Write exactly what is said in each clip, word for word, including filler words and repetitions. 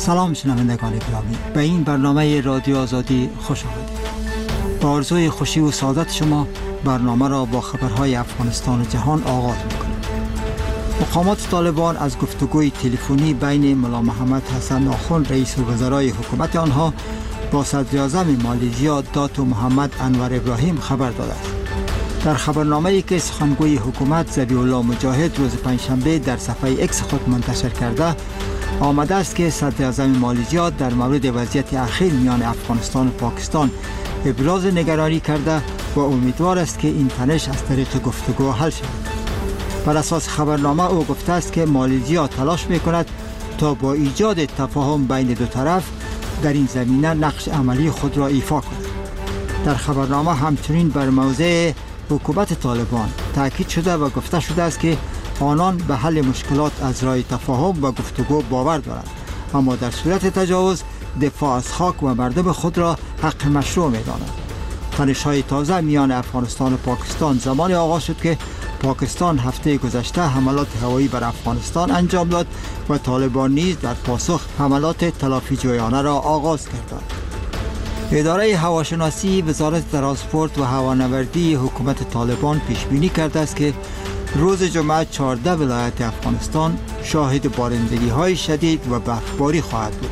سلام شنوندگان گرامی، به این برنامه رادیو آزادی خوش آمدید. با آرزوی خوشی و سعادت شما برنامه را با خبرهای افغانستان و جهان آغاز می‌کنیم. مقامات طالبان از گفتگوی تلفنی بین ملا محمد حسن آخوند رئیس الوزرای حکومت آنها با صدر اعظم مالزیا داتو محمد انور ابراهیم خبر داده است. در خبرنامه‌ای که سخنگوی حکومت ذبیح الله مجاهد روز پنجشنبه در صفحه ایکس خود منتشر کرده آمده است که صدر اعظم مالزیا در مورد وضعیت اخیر میان افغانستان و پاکستان ابراز نگرانی کرده و امیدوار است که این تنش از طریق گفتگو حل شود. بر اساس خبرنامه او گفته است که مالزیا تلاش می‌کند تا با ایجاد تفاهم بین دو طرف در این زمینه نقش عملی خود را ایفا کند. در خبرنامه همچنین بر موضع حکومت طالبان تاکید شده و گفته شده است که آنان به حل مشکلات از راه تفاهم و گفتگو باور دارند، اما در صورت تجاوز دفاع از خاک و مردم خود را حق مشروع می‌دانند. تنش‌های تازه میان افغانستان و پاکستان زمانی آغاز شد که پاکستان هفته گذشته حملات هوایی بر افغانستان انجام داد و طالبان نیز در پاسخ حملات تلافی جویانه را آغاز کردند. اداره هواشناسی وزارت ترانسپورت و هوانوردی حکومت طالبان پیش بینی کرده است که روز جمعه چهارده ولایت افغانستان شاهد بارندگی‌های شدید و برفباری خواهد بود.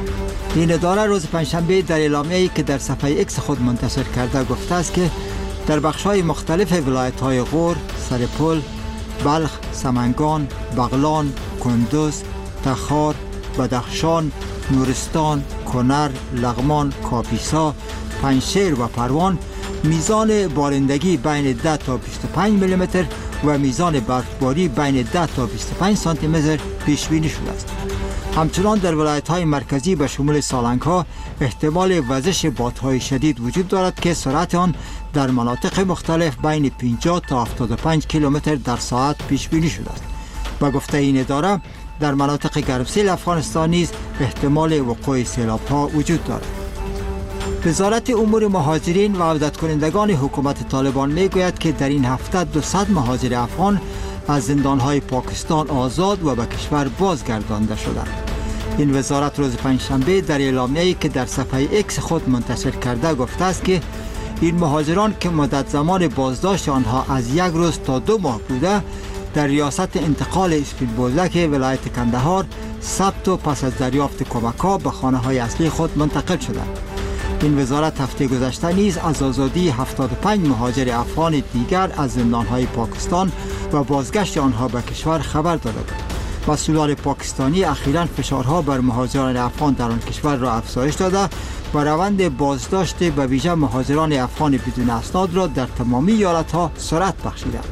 این اداره روز پنجشنبه در اعلامیه‌ای که در صفحه ایکس خود منتشر کرده گفته است که در بخش‌های مختلف ولایت‌های غور، سرپل، بلخ، سمنگان، بغلان، کندوز، تخار، بدخشان، نورستان، کنر، لغمان، کاپیسا، پنجشیر و پروان میزان بارندگی بین ده تا بیست و پنج میلی متر و میزان برفباری بین ده تا بیست و پنج سانتی متر پیش بینی شده است. همچنان در ولایت‌های مرکزی به شمول سالنگ‌ها احتمال وزش بادهای شدید وجود دارد که سرعت آن در مناطق مختلف بین پنجاه تا هفتاد و پنج کیلومتر در ساعت پیش بینی شده است. با گفته این اداره در مناطق گرمسیر افغانستان نیز احتمال وقوع سیلاب‌ها وجود دارد. وزارت امور مهاجرین و عودت کنندگان حکومت طالبان میگوید که در این هفته دویست مهاجر افغان از زندان‌های پاکستان آزاد و به کشور بازگردانده شدند. این وزارت روز پنجشنبه در اعلامیه‌ای که در صفحه ایکس خود منتشر کرده گفته است که این مهاجران که مدت زمان بازداشت آنها از یک روز تا دو ماه بوده در ریاست انتقال اسپین بولدک ولایت کندهار ثبت و پس از دریافت کمک‌ها به خانه‌های اصلی خود منتقل شدند. این وزارت هفته گذشته نیز از آزادی هفتاد و پنج مهاجر افغان دیگر از زندان‌های پاکستان و بازگشت آنها به کشور خبر داده بود. مسئولان پاکستانی اخیراً فشارها بر مهاجران افغان در آن کشور را افزایش داده و روند بازداشت به ویژه مهاجران افغان بدون اسناد را در تمامی ایالت‌ها سرعت بخشیدند.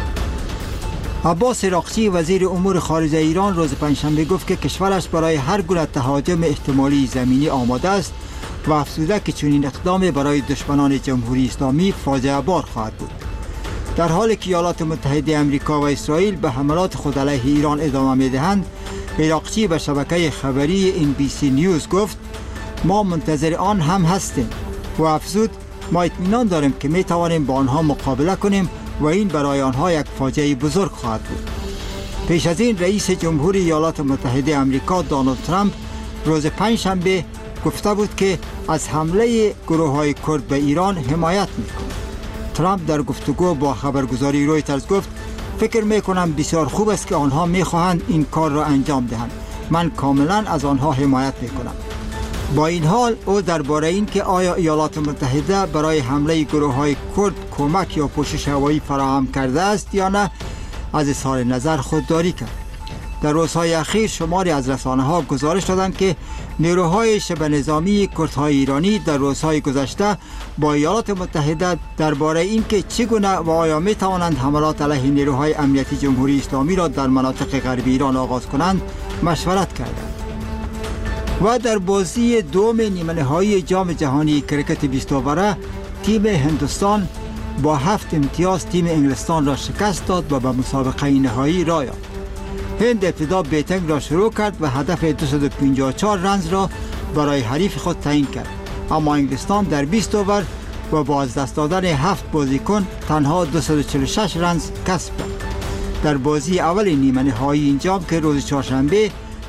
عباس عراقچی وزیر امور خارجه ایران روز پنجشنبه گفت که کشورش برای هر گونه تهاجم احتمالی زمینی آماده است و افزوده که چنین اقدام برای دشمنان جمهوری اسلامی فاجعه بار خواهد بود. در حالی که ایالات متحده آمریکا و اسرائیل به حملات خود علیه ایران ادامه می‌دهند، عراقچی به شبکه خبری این بی سی نیوز گفت ما منتظر آن هم هستیم و افزود ما اطمینان داریم که می توانیم با آنها مقابله کنیم و این برای آنها یک فاجعه بزرگ خواهد بود. پیش از این رئیس جمهوری ایالات متحده آمریکا دونالد ترامپ روز پنجشنبه گفته بود که از حمله گروه‌های کرد به ایران حمایت می‌کند. ترامپ در گفتگو با خبرگزاری رویترز گفت فکر می‌کنم بسیار خوب است که آنها می‌خواهند این کار را انجام دهند. من کاملا از آنها حمایت می‌کنم. با این حال او درباره این که آیا ایالات متحده برای حمله گروه‌های کرد کمک یا پوشش هوایی فراهم کرده است یا نه از اظهار نظر خودداری کرد. در روزهای اخیر شماری از رسانه‌ها گزارش دادند که نیروهای شبه نظامی کردهای ایرانی در روزهای گذشته با ایالات متحده درباره اینکه چگونه و آیا می توانند حملات علیه نیروهای امنیتی جمهوری اسلامی را در مناطق غربی ایران آغاز کنند مشورت کردند. و در بازی دوم نیمه نهایی جام جهانی کرکت بیست اوره تیم هندوستان با هفت امتیاز تیم انگلستان را شکست داد و به مسابقه نهایی راه یافت. هند ابتدا بیتنگ را شروع کرد و هدف دویست و پنجاه و چهار رنز را برای حریف خود تعیین کرد، اما انگلستان در بیست اوور و با از دست دادن هفت بازیکن تنها دویست و چهل و شش رنز کسب کرد. در بازی اول نیمه نهایی این جام که روز چهارشنبه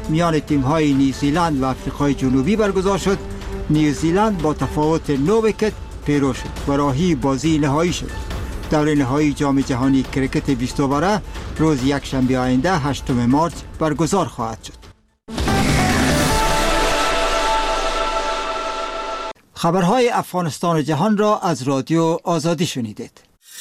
میان تیم‌های نیوزیلند و آفریقای جنوبی برگزار شد. نیوزیلند با تفاوت نه ویکت پیروز شد و راهی بازی نهایی شد. دور نهایی جام جهانی کرکت بیست اووره روز یکشنبه آینده هشتم مارس برگزار خواهد شد. خبرهای افغانستان و جهان را از رادیو آزادی شنیدید.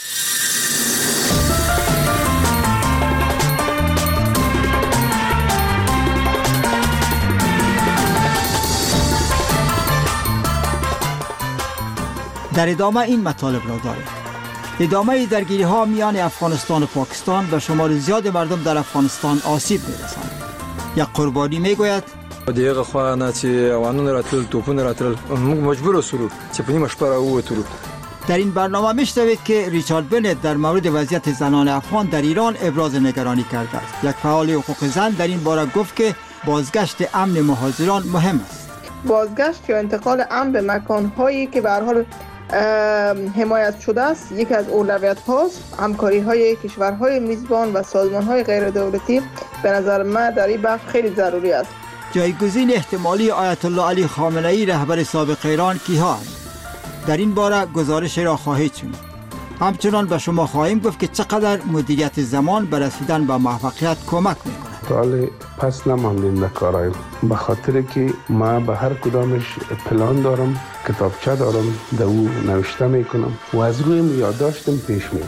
در ادامه این مطالب را داریم. ادامه درگیری ها میان افغانستان و پاکستان به شمار زیاد مردم در افغانستان آسیب می‌رساند. یک قربانی میگوید دیگه خو نه چې وانونه راتل توپونه راتل موږ مجبور شولو چې په نیمه شپه راووتلو. در این برنامه میشنوید که ریچارد بنت در مورد وضعیت زنان افغان در ایران ابراز نگرانی کرده است. یک فعال حقوق زن در این باره گفت که بازگشت امن مهاجران مهم است. بازگشت یا انتقال امن به مکان‌هایی که به هر حال حمایت شده است یک از اولویت هاست. همکاری های کشورهای میزبان و سازمان های غیر دولتی به نظر من در این بخش خیلی ضروری است. جایگزین احتمالی آیت الله علی خامنه ای رهبر سابق ایران کیها اند؟ در این باره گزارش را خواهید شنید. همچنان به شما خواهیم گفت که چقدر مدیریت زمان به رسیدن به موفقیت کمک می‌کند. حالا پس نماندیم در کارایم، به خاطر که ما به هر کدامش پلان دارم، کتابچه دارم، در او نوشته میکنم و از روی یادداشتم پیش میرم.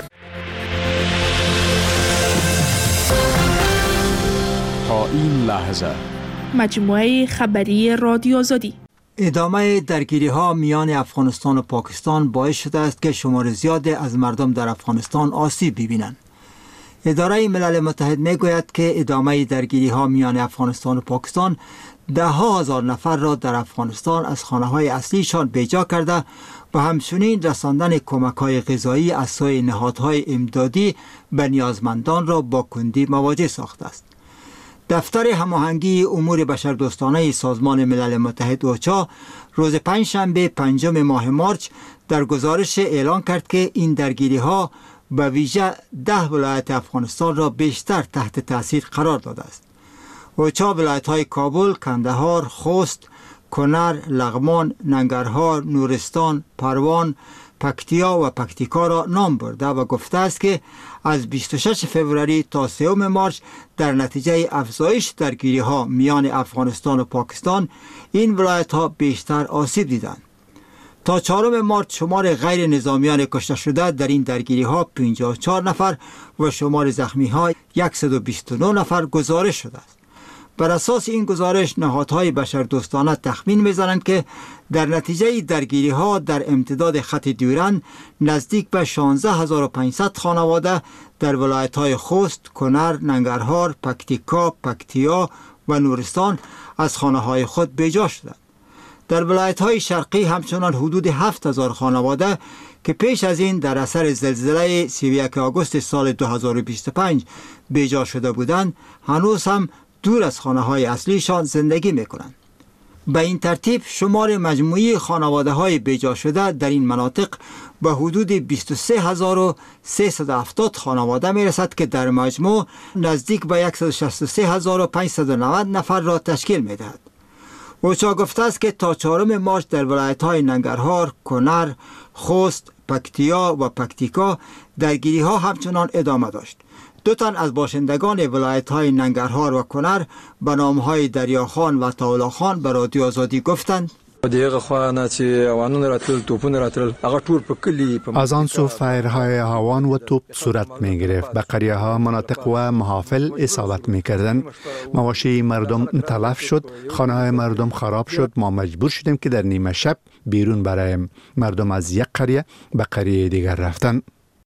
تا این لحظه مجموعه خبری رادیو آزادی. ادامه درگیری ها میان افغانستان و پاکستان باعث شده است که شمار زیادی از مردم در افغانستان آسیب ببینند. اداره ملل متحد میگوید که ادامه درگیری ها میان افغانستان و پاکستان ده ها هزار نفر را در افغانستان از خانه های اصلیشان بیجا کرده و همچنین رساندن کمک های غذایی از سوی نهادهای امدادی به نیازمندان را با کندی مواجه ساخته است. دفتر هماهنگی امور بشردوستانه سازمان ملل متحد اوچا روز پنجشنبه پنجم ماه مارس در گزارش اعلان کرد که این درگیری ها به ویژه ده ولایت افغانستان را بیشتر تحت تاثیر قرار داده است. اوچا ولایت های کابل، کندهار، خوست، کنر، لغمان، ننگرهار، نورستان، پروان، پکتیا و پکتیکا را نام برده و گفته است که از بیست و شش فوریه تا سوم مارس در نتیجه افزایش درگیری ها میان افغانستان و پاکستان این ولایت ها بیشتر آسیب دیدند. تا چهارم مارس شمار غیر نظامیان کشته شده در این درگیری ها پنجاه و چهار نفر و شمار زخمی ها صد و بیست و نه نفر گزارش شده است. بر اساس این گزارش نهادهای بشردوستانه تخمین می‌زنند که در نتیجه درگیری ها در امتداد خط دیورند نزدیک به شانزده هزار و پانصد خانواده در ولایت های خوست، کنر، ننگرهار، پکتیکا، پکتیا و نورستان از خانه های خود بیجا شدند. در ولایت های شرقی همچنان حدود هفت هزار خانواده که پیش از این در اثر زلزله سی و یک آگوست سال دو هزار و بیست و پنج بیجا شده بودند هنوز هم دور از خانه های اصلیشان زندگی میکنند. به این ترتیب شمار مجموعی خانواده های بیجا شده در این مناطق به حدود بیست و سه هزار و سیصد و هفتاد خانواده میرسد که در مجموع نزدیک به صد و شصت و سه هزار و پانصد و نود نفر را تشکیل میدهد. اوچا گفته است که تا چهارم مارس در ولایت های ننگرهار، کنر، خوست، پکتیا و پکتیکا درگیری ها همچنان ادامه داشت. دو تن از باشندگان ولایت های ننگرهار و کنر به نام های دریاخان و تاولاخان به رادیو آزادی گفتند دیگه خو نه چې وانونه راتل توپونه راتل هغه ټول په کلی از آن سو فایرهای هاوان و توپ صورت می گرفت. به قریه ها، مناطق و محافل اصابت می کردن. مواشی مردم تلف شد، خانه های مردم خراب شد. ما مجبور شدیم که در نیمه شب بیرون برایم. مردم از یک قریه به قریه دیگر رفتن.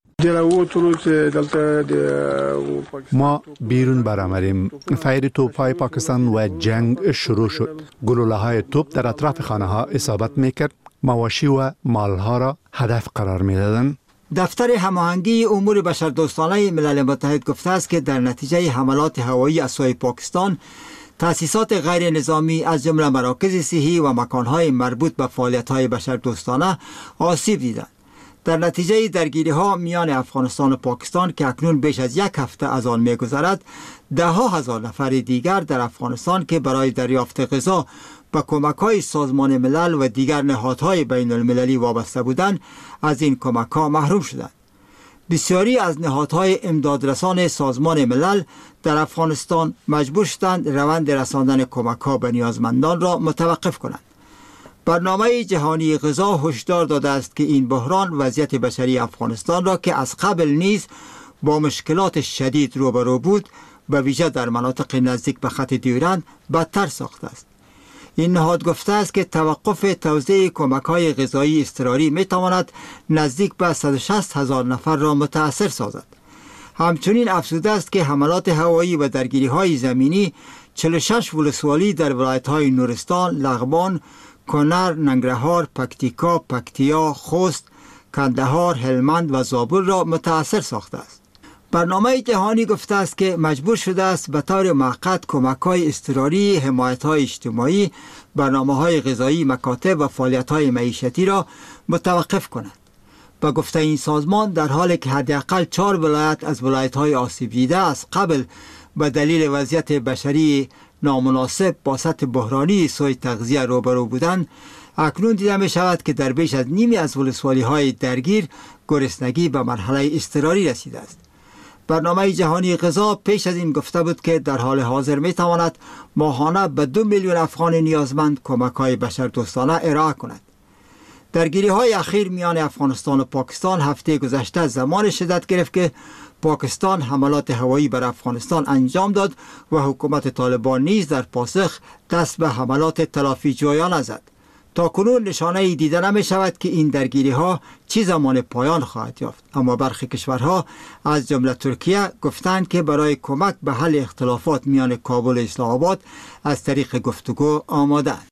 ما بیرون برآمدیم. فایر توپ‌های پاکستان و جنگ شروع شد. گلوله‌های توپ در اطراف خانه‌ها اصابت می‌کرد. مواشی و مال‌ها را هدف قرار می‌دادند. دفتر هماهنگی امور بشردوستانه ملل متحد گفته است که در نتیجه حملات هوایی از سوی پاکستان تأسیسات غیر نظامی از جمله مراکز صحی و مکان‌های مربوط به فعالیت‌های بشردوستانه آسیب دیدند. در نتیجه درگیری ها میان افغانستان و پاکستان که اکنون بیش از یک هفته از آن میگذرد، ده ها هزار نفر دیگر در افغانستان که برای دریافت غذا به کمک‌های سازمان ملل و دیگر نهادهای بین المللی وابسته بودند، از این کمک‌ها محروم شدند. بسیاری از نهادهای امدادرسان سازمان ملل در افغانستان مجبور شدند روند رساندن کمک‌ها به نیازمندان را متوقف کنند. برنامه جهانی غذا هشدار داده است که این بحران وضعیت بشری افغانستان را که از قبل نیز با مشکلات شدید روبرو بود، به ویژه در مناطق نزدیک به خط دیورند بدتر ساخته است. این نهاد گفته است که توقف توزیع کمک‌های غذایی اضطراری می‌تواند نزدیک به صد و شصت هزار نفر را متأثر سازد. همچنین افزوده است که حملات هوایی و درگیری‌های زمینی چهل و شش ولسوالی در ولایت‌های نورستان، لغمان، کنر، ننگرهار، پکتیکا، پکتیا، خوست، کندهار، هلمند و زابل را متأثر ساخته است. برنامه جهانی گفته است که مجبور شده است به طور موقت کمک‌های اضطراری، حمایت‌های اجتماعی، برنامه‌های غذایی، مکاتب و فعالیت‌های معیشتی را متوقف کند. به گفته این سازمان، در حالی که حداقل چهار ولایت از ولایت‌های آسیب دیده از قبل به دلیل وضعیت بشری نامناسب با سطح بحرانی سوء تغذیه روبرو بودند، اکنون دیده می شود که در بیش از نیمی از ولسوالی‌های درگیر گرسنگی به مرحله اضطراری رسیده است. برنامه جهانی غذا پیش از این گفته بود که در حال حاضر می تواند ماهانه به دو میلیون افغان نیازمند کمک‌های بشردوستانه ارائه کند. درگیری های اخیر میان افغانستان و پاکستان هفته گذشته زمان شدت گرفت که پاکستان حملات هوایی بر افغانستان انجام داد و حکومت طالبان نیز در پاسخ دست به حملات تلافی جویانه زد. تا کنون نشانه دیده نمی شود که این درگیری ها چی زمان پایان خواهد یافت، اما برخی کشورها از جمله ترکیه گفتند که برای کمک به حل اختلافات میان کابل و اسلام آباد از طریق گفتگو آماده‌اند.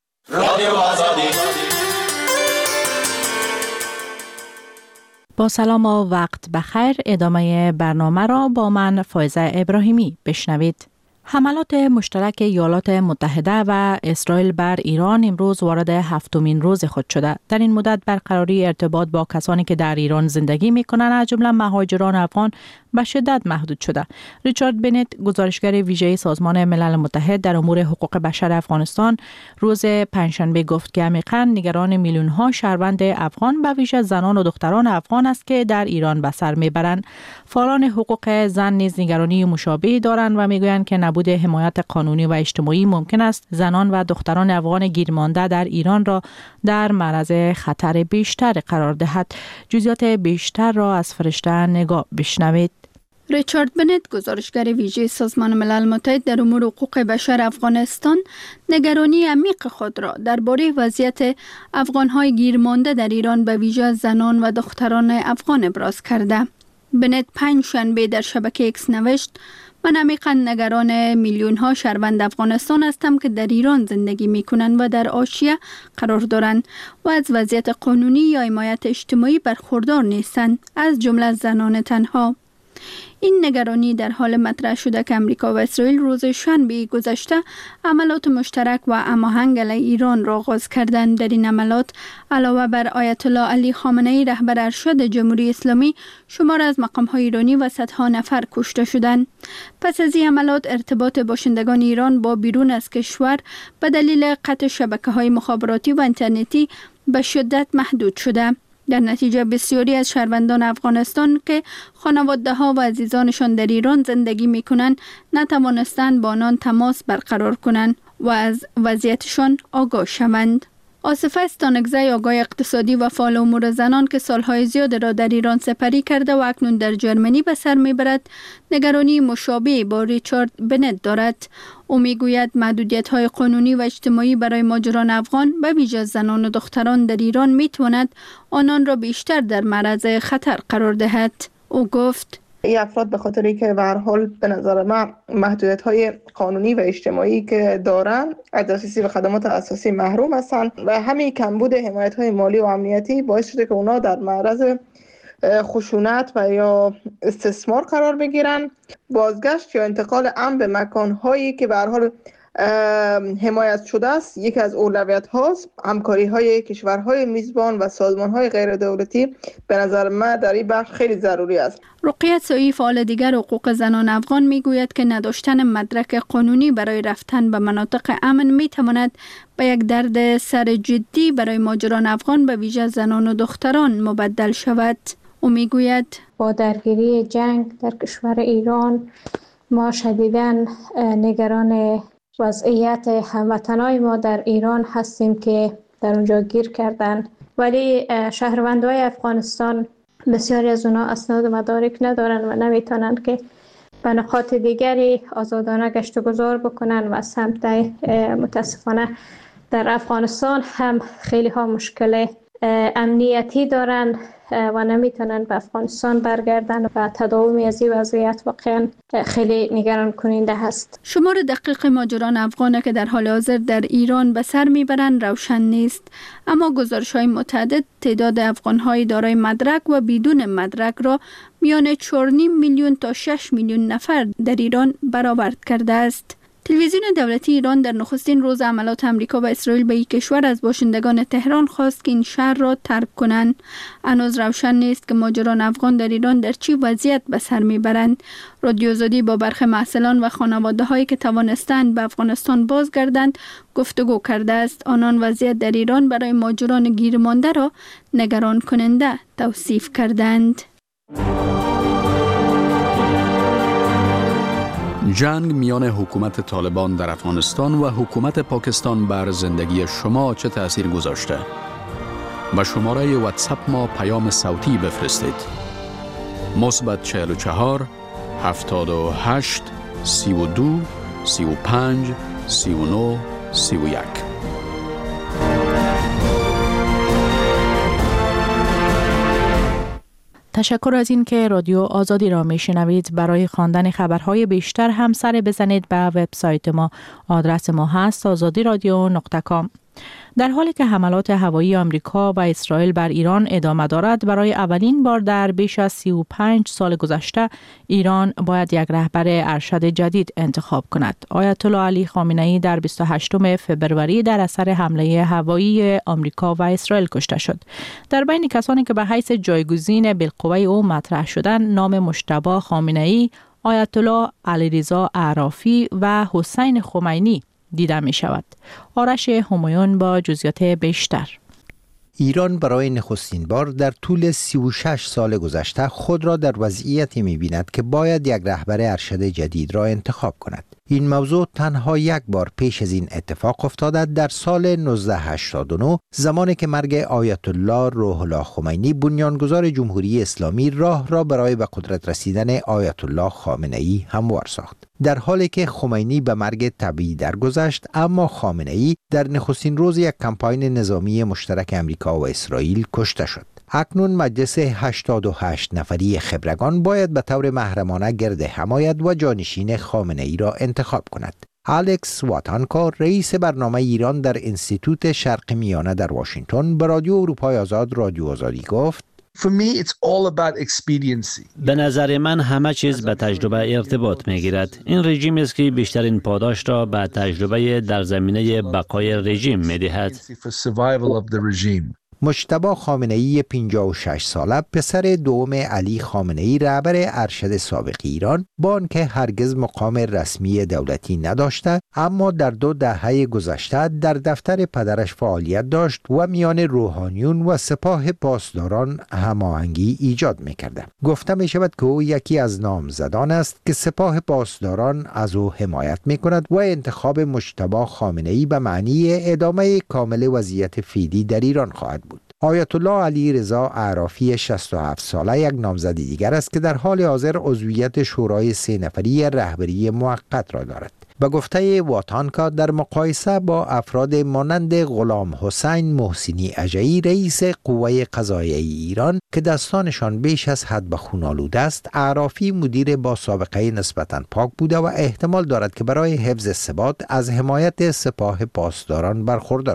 با سلام و وقت بخیر، ادامه برنامه را با من فایزه ابراهیمی بشنوید. حملات مشترک ایالات متحده و اسرائیل بر ایران امروز وارد هفتمین روز خود شده. در این مدت برقراری ارتباط با کسانی که در ایران زندگی می‌کنند، از جمله مهاجران افغان، به شدت محدود شده. ریچارد بنت، گزارشگر ویژه سازمان ملل متحد در امور حقوق بشر افغانستان، روز پنجشنبه گفت که عمیقاً نگران میلیون‌ها شهروند افغان، به ویژه زنان و دختران افغان است که در ایران به سر میبرند. فعالان حقوق زن نیز نگرانی مشابهی دارند و میگویند که نبود حمایت قانونی و اجتماعی ممکن است زنان و دختران افغان گیرمانده در ایران را در معرض خطر بیشتر قرار دهد. جزئیات بیشتر را از فرشته نگاه بشنوید. ریچارد بنت، گزارشگر ویژه سازمان ملل متحد در امور حقوق بشر افغانستان، نگرانی عمیق خود را درباره وضعیت افغان‌های گیرمانده در ایران به ویژه زنان و دختران افغان ابراز کرده. بنت پنج شنبه در شبکه ایکس نوشت: من عمیقاً نگران میلیون ها شهروند افغانستان هستم که در ایران زندگی می کنند و در حاشیه قرار دارند و از وضعیت قانونی یا حمایت اجتماعی برخوردار نیستند، از جمله زنان تنها. این نگرانی در حال مطرح شده که امریکا و اسرائیل روز شنبه گذشته عملات مشترک و هماهنگ علیه ایران را آغاز کردند. در این عملات علاوه بر آیت الله علی خامنه ای رهبر ارشد جمهوری اسلامی، شمار از مقام‌های ایرانی و صدها نفر کشته شدند. پس از این عملات ارتباط باشندگان ایران با بیرون از کشور به دلیل قطع شبکه‌های مخابراتی و اینترنتی به شدت محدود شده. در نتیجه بسیاری از شهروندان افغانستان که خانواده‌ها و عزیزانشان در ایران زندگی می‌کنند، نتوانستند با آنان تماس برقرار کنند و از وضعیتشان آگاه شوند. آصفه استانکزی، آگاه اقتصادی و فعال امور زنان که سالهای زیاد را در ایران سپری کرده و اکنون در جرمنی به سر میبرد، نگرانی مشابهی با ریچارد بنت دارد. او میگوید محدودیت‌های قانونی و اجتماعی برای مهاجران افغان به ویژه زنان و دختران در ایران میتواند آنان را بیشتر در معرض خطر قرار دهد. او گفت: این افراد به خاطری که به هر حال به نظر من محدودیت‌های قانونی و اجتماعی که دارن، از دسترسی به خدمات اساسی محروم هستند و همین کمبود حمایت‌های مالی و امنیتی باعث شده که اونا در معرض خشونت و یا استثمار قرار بگیرن. بازگشت یا انتقال امن به مکان‌هایی که به هر حال حمایت شده است، یکی از اولویت هاست. همکاری های کشورهای میزبان و سازمان های غیر دولتی به نظر من در این بخش خیلی ضروری است. رقیه سویی، فعال دیگر حقوق زنان افغان، میگوید که نداشتن مدرک قانونی برای رفتن به مناطق امن میتواند به یک درد سر جدی برای مهاجران افغان به ویژه زنان و دختران مبدل شود. او میگوید با درگیری جنگ در کشور ایران ما شدیداً نگران وضعیت هموطنای ما در ایران هستیم که در اونجا گیر کردن، ولی شهروندای افغانستان بسیاری از اونا اسناد و مدارک ندارن و نمیتونن که به نقاط دیگری آزادانه گشت و گذار بکنن و سمت متاسفانه در افغانستان هم خیلی ها مشکل امنیتی دارن و نمیتونن به افغانستان برگردن و تداومی از این وضعیت واقعا خیلی نگران کننده هست. شمار دقیق مهاجران افغان که در حال حاضر در ایران به سر میبرند روشن نیست، اما گزارش‌های متعدد تعداد افغان‌های دارای مدرک و بدون مدرک را میان چهار و نیم میلیون تا شش میلیون نفر در ایران برآورد کرده است. تلویزیون دولتی ایران در نخستین روز عملات امریکا و اسرائیل به این کشور از باشندگان تهران خواست که این شهر را ترک کنند. هنوز روشن نیست که مهاجران افغان در ایران در چه وضعیت به سر میبرند. رادیو آزادی با برخی محصلان و خانواده هایی که توانستند به افغانستان بازگردند گفتگو کرده است. آنان وضعیت در ایران برای مهاجران گیرمانده را نگران کننده توصیف کردند. جنگ میان حکومت طالبان در افغانستان و حکومت پاکستان بر زندگی شما چه تأثیر گذاشته؟ به شماره واتساپ ما پیام صوتی بفرستید. مثبت چهل و چهار هفتاد و هشت سی و دو سی و پنج سی و نه سی و یک. تشکر از این که رادیو آزادی را میشنوید. برای خواندن خبرهای بیشتر هم سر بزنید به وبسایت ما. آدرس ما هست آزادی رادیو نقطه کام. در حالی که حملات هوایی آمریکا و اسرائیل بر ایران ادامه دارد، برای اولین بار در بیش از سی و پنج سال گذشته ایران باید یک رهبر ارشد جدید انتخاب کند. آیت الله علی خامنه‌ای در بیست و هشتم فوریه در اثر حمله هوایی آمریکا و اسرائیل کشته شد. در بین کسانی که به حیث جایگزین بالقوه او مطرح شدند، نام مجتبی خامنه‌ای، آیت الله علیرضا اعرافی و حسین خمینی دیده می شود. آرش همایون با جزئیات بیشتر. ایران برای نخستین بار در طول سی و شش سال گذشته خود را در وضعیتی می بیند که باید یک رهبر ارشد جدید را انتخاب کند. این موضوع تنها یک بار پیش از این اتفاق افتاده در سال نوزده هشتاد و نه، زمانی که مرگ آیت الله روح الله خمینی بنیانگذار جمهوری اسلامی راه را برای به قدرت رسیدن آیت الله خامنه‌ای هموار ساخت. در حالی که خمینی به مرگ طبیعی درگذشت، اما خامنه‌ای در نخستین روز یک کمپاین نظامی مشترک امریکا و اسرائیل کشته شد. اکنون مجلس هشتاد و هشت نفری خبرگان باید به طور محرمانه گرد حمایت و جانشین خامنه‌ای را انتخاب کند. الکس واتانکا، رئیس برنامه ایران در انستیتوت شرق میانه در واشنگتن، به رادیو اروپای آزاد رادیو آزادی گفت: For me, it's all about expediency. به نظر من همه چیز به تجربه ارتباط میگیرد. این رژیم است که بیشترین پاداش را به تجربه در زمینه بقای رژیم میدهد. مجتبی خامنه‌ای پنجاه و شش ساله، پسر دوم علی خامنه‌ای رهبر ارشد سابق ایران، با آنکه هرگز مقام رسمی دولتی نداشته، اما در دو دهه گذشته در دفتر پدرش فعالیت داشت و میان روحانیون و سپاه پاسداران هماهنگی ایجاد می‌کرد. گفته می‌شود که او یکی از نامزدان است که سپاه پاسداران از او حمایت می‌کند و انتخاب مجتبی خامنه‌ای به معنی ادامه کامل وضعیت فعلی در ایران خواهد بود. آیت الله علیرضا اعرافی شصت و هفت ساله یک نامزد دیگر است که در حال حاضر عضویت شورای سه نفری رهبری موقت را دارد. به گفته واتانکا، در مقایسه با افراد مانند غلام حسین محسنی اژه‌ای، رئیس قوه قضاییه ایران، که دستانشان بیش از حد به خون آلوده است، اعرافی مدیر با سابقه نسبتاً پاک بوده و احتمال دارد که برای حفظ ثبات از حمایت سپاه پاسداران برخوردار شود.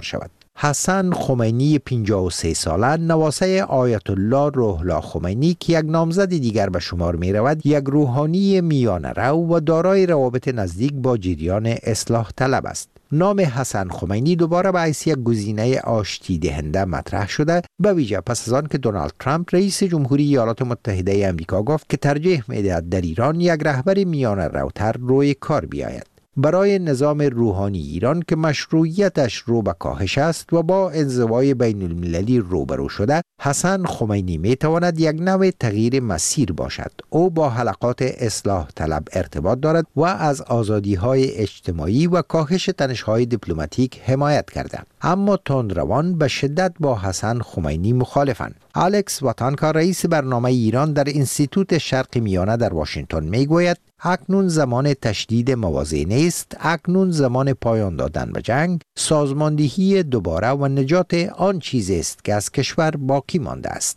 حسن خمینی پنجاه و سه ساله نواسه آیت الله روح الله خمینی که یک نامزد دیگر به شمار می رود، یک روحانی میانه رو و دارای روابط نزدیک با جریان اصلاح طلب است. نام حسن خمینی دوباره به حیث یک گزینه آشتی دهنده مطرح شده، به ویژه پس از آن که دونالد ترامپ رئیس جمهوری ایالات متحده آمریکا گفت که ترجیح می‌دهد در ایران یک رهبر میانه روتر روی کار بیاید. برای نظام روحانی ایران که مشروعیتش رو به کاهش است و با انزوای بین المللی روبرو شده، حسن خمینی می تواند یک نوع تغییر مسیر باشد. او با حلقات اصلاح طلب ارتباط دارد و از آزادی های اجتماعی و کاهش تنش های دیپلماتیک حمایت کرده، اما تندروان به شدت با حسن خمینی مخالفند. الکس واتانکا رئیس برنامه ایران در انستیتوت شرق میانه در واشنگتن می گوید اکنون زمان تشدید مواضع نیست، اکنون زمان پایان دادن به جنگ، سازماندهی دوباره و نجات آن چیزی است که از کشور باقی مانده است.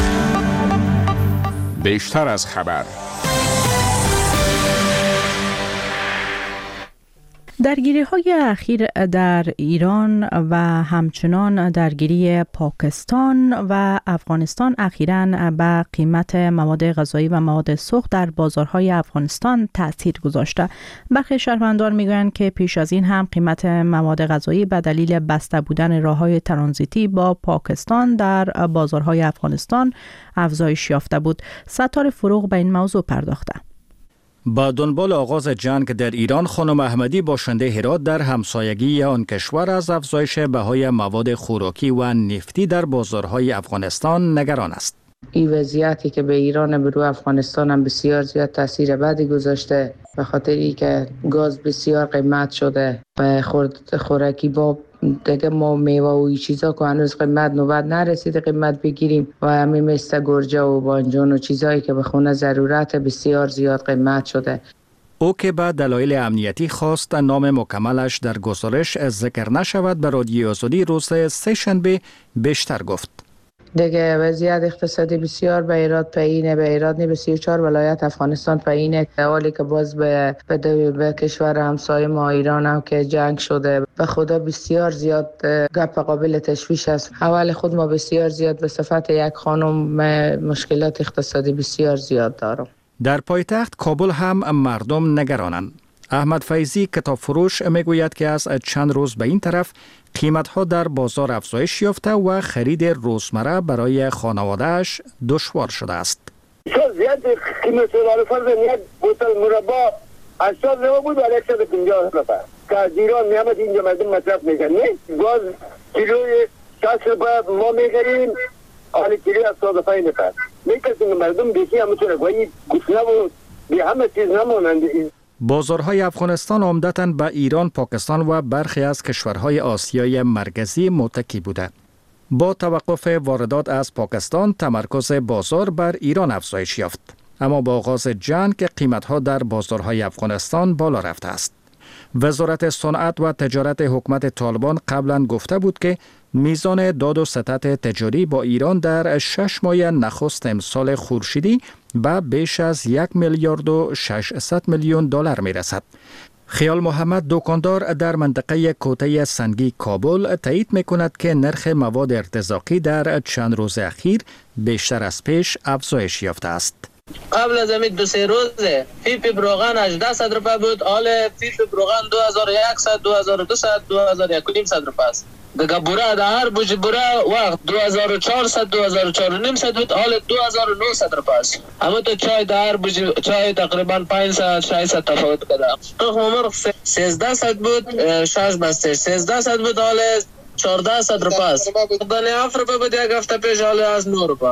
بیشتر از خبر. درگیری های اخیر در ایران و همچنان درگیری پاکستان و افغانستان اخیراً به قیمت مواد غذایی و مواد سوخت در بازارهای افغانستان تاثیر گذاشته. برخی شهروندان میگویند که پیش از این هم قیمت مواد غذایی به دلیل بسته بودن راههای ترانزیتی با پاکستان در بازارهای افغانستان افزایش یافته بود. ستاره فروغ به این موضوع پرداخته. با دنبال آغاز جنگ در ایران، خانم احمدی باشنده هرات در همسایگی آن کشور از افزایش بهای مواد خوراکی و نفتی در بازارهای افغانستان نگران است. این وضعیتی که به ایران به روی افغانستان هم بسیار زیاد تاثیر بدی گذاشته، به خاطر اینکه گاز بسیار قیمت شده و خورد خوراکی با دیگه ما میوه و این چیزا که هنوز قیمت نوبت نرسید قیمت بگیریم و همین مثل گرجه و بانجان و چیزایی که به خونه ضرورت بسیار زیاد قیمت شده. او که به دلایل امنیتی خواست نام مکملش در گزارش ذکر نشود، به رادیو آزادی روز سه‌شنبه بیشتر گفت. دیگه وضعیت اقتصادی بسیار به ایراد پایینه، به ایراد نه به سی و چهار ولایت افغانستان پایینه، حالی که باز به به, به کشور همسایه ما ایران هم که جنگ شده، به خدا بسیار زیاد گپ قابل تشویش است. اول خود ما بسیار زیاد به صفت یک خانم مشکلات اقتصادی بسیار زیاد دارم. در پایتخت کابل هم مردم نگرانند. احمد فیضی کتاب فروش میگوید که از چند روز به این طرف قیمت‌ها در بازار افزایش یافته و خرید روزمره برای خانواده‌اش دشوار شده است. زیاد قیمت دلار فرض یک بوتل مربا هشتاد روبه بود و صد و پنجاه روبه که از ایران میامد اینجا مردم مصرف میکنن. گاز کیلوی شصت روبه ما میگیریم، حالی کیلوی هفتاد و پنج روبه میکشیم. مردم بیشی همونطوره گویی گسنه و بی همه چیز نمونند. بازارهای افغانستان عمدتاً به ایران، پاکستان و برخی از کشورهای آسیای مرکزی متکی بوده. با توقف واردات از پاکستان، تمرکز بازار بر ایران افزایش یافت. اما با آغاز جنگ قیمت‌ها در بازارهای افغانستان بالا رفته است. وزارت صنعت و تجارت حکومت طالبان قبلا گفته بود که میزان داد و ستد تجاری با ایران در شش ماه نخست امسال خورشیدی به بیش از یک میلیارد و ششصد میلیون دلار می رسد. خیال محمد دکاندار در منطقه کوته سنگی کابل تایید می کند که نرخ مواد ارتزاقی در چند روز اخیر بیشتر از پیش افزایش یافته است. قبل از همین دو سه روزه فیپ روغن هجده روپه بود، حال فیپ روغن دو هزار و صد، دو هزار و دویست، دو هزار و نهصد روپه است. دیگه بوره در هر بوج بوره وقت دو هزار و چهارصد، دو هزار و چهارصد بود، حال دو هزار و نهصد روپه است. اما تو چای در هر بوج چای تقریبا پانصد ششصد تفاوت کرده. تخم مرغ سیزده صد بود، شش بسته سیزده صد بود، حال چهارده صد روپه است. دانه هفت روپه بود یک هفته پیش، حال از نه روپه.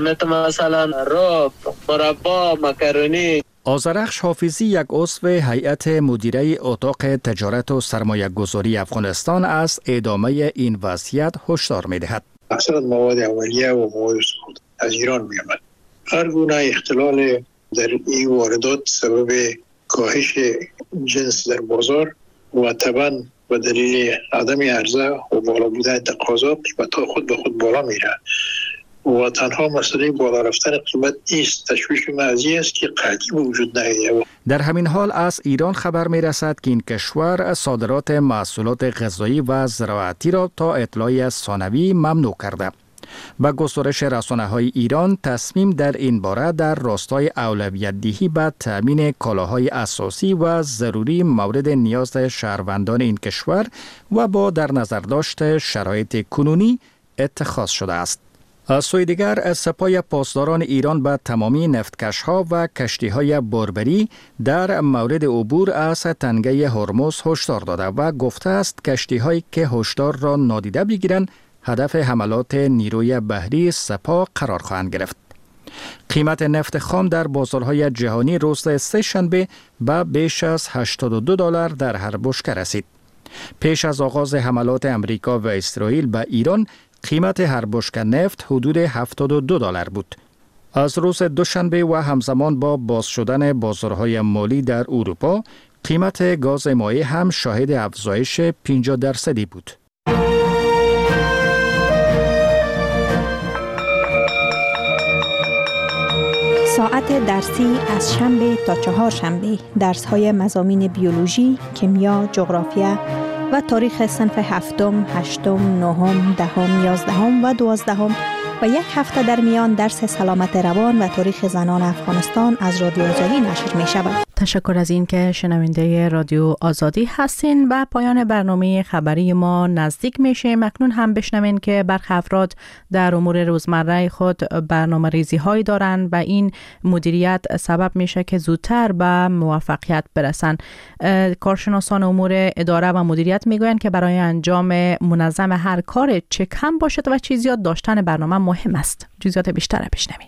مثلا رب، مربا، مکرونی. آذرخش حافظی، یک عضو هیئت مدیره اتاق تجارت و سرمایه گذاری افغانستان، از ادامه این وضعیت هشدار می‌دهد. اکثر مواد اولیه و مواد سوخت از ایران می‌آمد. هر گونه اختلال در این واردات سبب کاهش جنس در بازار و طبعاً و دلیل عدم عرضه و بالا بودن تقاضا قیمت‌ها خود به خود بالا میره. و تنها مسئله بالا رفتن قیمت نیست. تشویش معزی است که قطعی وجود نیامده. در همین حال از ایران خبر می رسد که این کشور صادرات محصولات غذایی و زراعتی را تا اطلاع ثانوی ممنوع کرده. و گسترش رسانه‌های ایران تصمیم در این باره در راستای اولویت دهی به تامین کالاهای اساسی و ضروری مورد نیاز شهروندان این کشور و با در نظر داشت شرایط کنونی اتخاذ شده است. از سوی دیگر سپاه پاسداران ایران به تمامی نفتکش‌ها و کشتی‌های باربری در مورد عبور از تنگه هرمز هشدار داده و گفته است کشتی‌هایی که هشدار را نادیده بگیرند هدف حملات نیروی بحری سپاه قرار خواهند گرفت. قیمت نفت خام در بازارهای جهانی روز سه شنبه به بیش از هشتاد و دو دلار در هر بشکه رسید. پیش از آغاز حملات امریکا و اسرائیل به ایران قیمت هر بشکه نفت حدود هفتاد و دو دلار بود. از روز دوشنبه و همزمان با باز شدن بازارهای مالی در اروپا قیمت گاز مایع هم شاهد افزایش پنجاه درصدی بود. ساعت درسی از شنبه تا چهار شنبه درس‌های مضامین بیولوژی، کیمیا، جغرافیا و تاریخ صنف هفتم، هشتم، نهم، دهم، یازدهم و دوازدهم و یک هفته در میان درس سلامت روان و تاریخ زنان افغانستان از رادیو آزادی نشر می شود. تشکر از این که شنونده رادیو آزادی هستین. به پایان برنامه خبری ما نزدیک میشیم. اکنون هم بشنوین که برخی افراد در امور روزمره خود برنامه ریزی هایی دارند و این مدیریت سبب میشه که زودتر به موفقیت برسن. کارشناسان امور اداره و مدیریت میگویند که برای انجام منظم هر کار چه کم باشد و چه زیاد داشتن برنامه مهم است. جزئیات بیشتر بشنوین.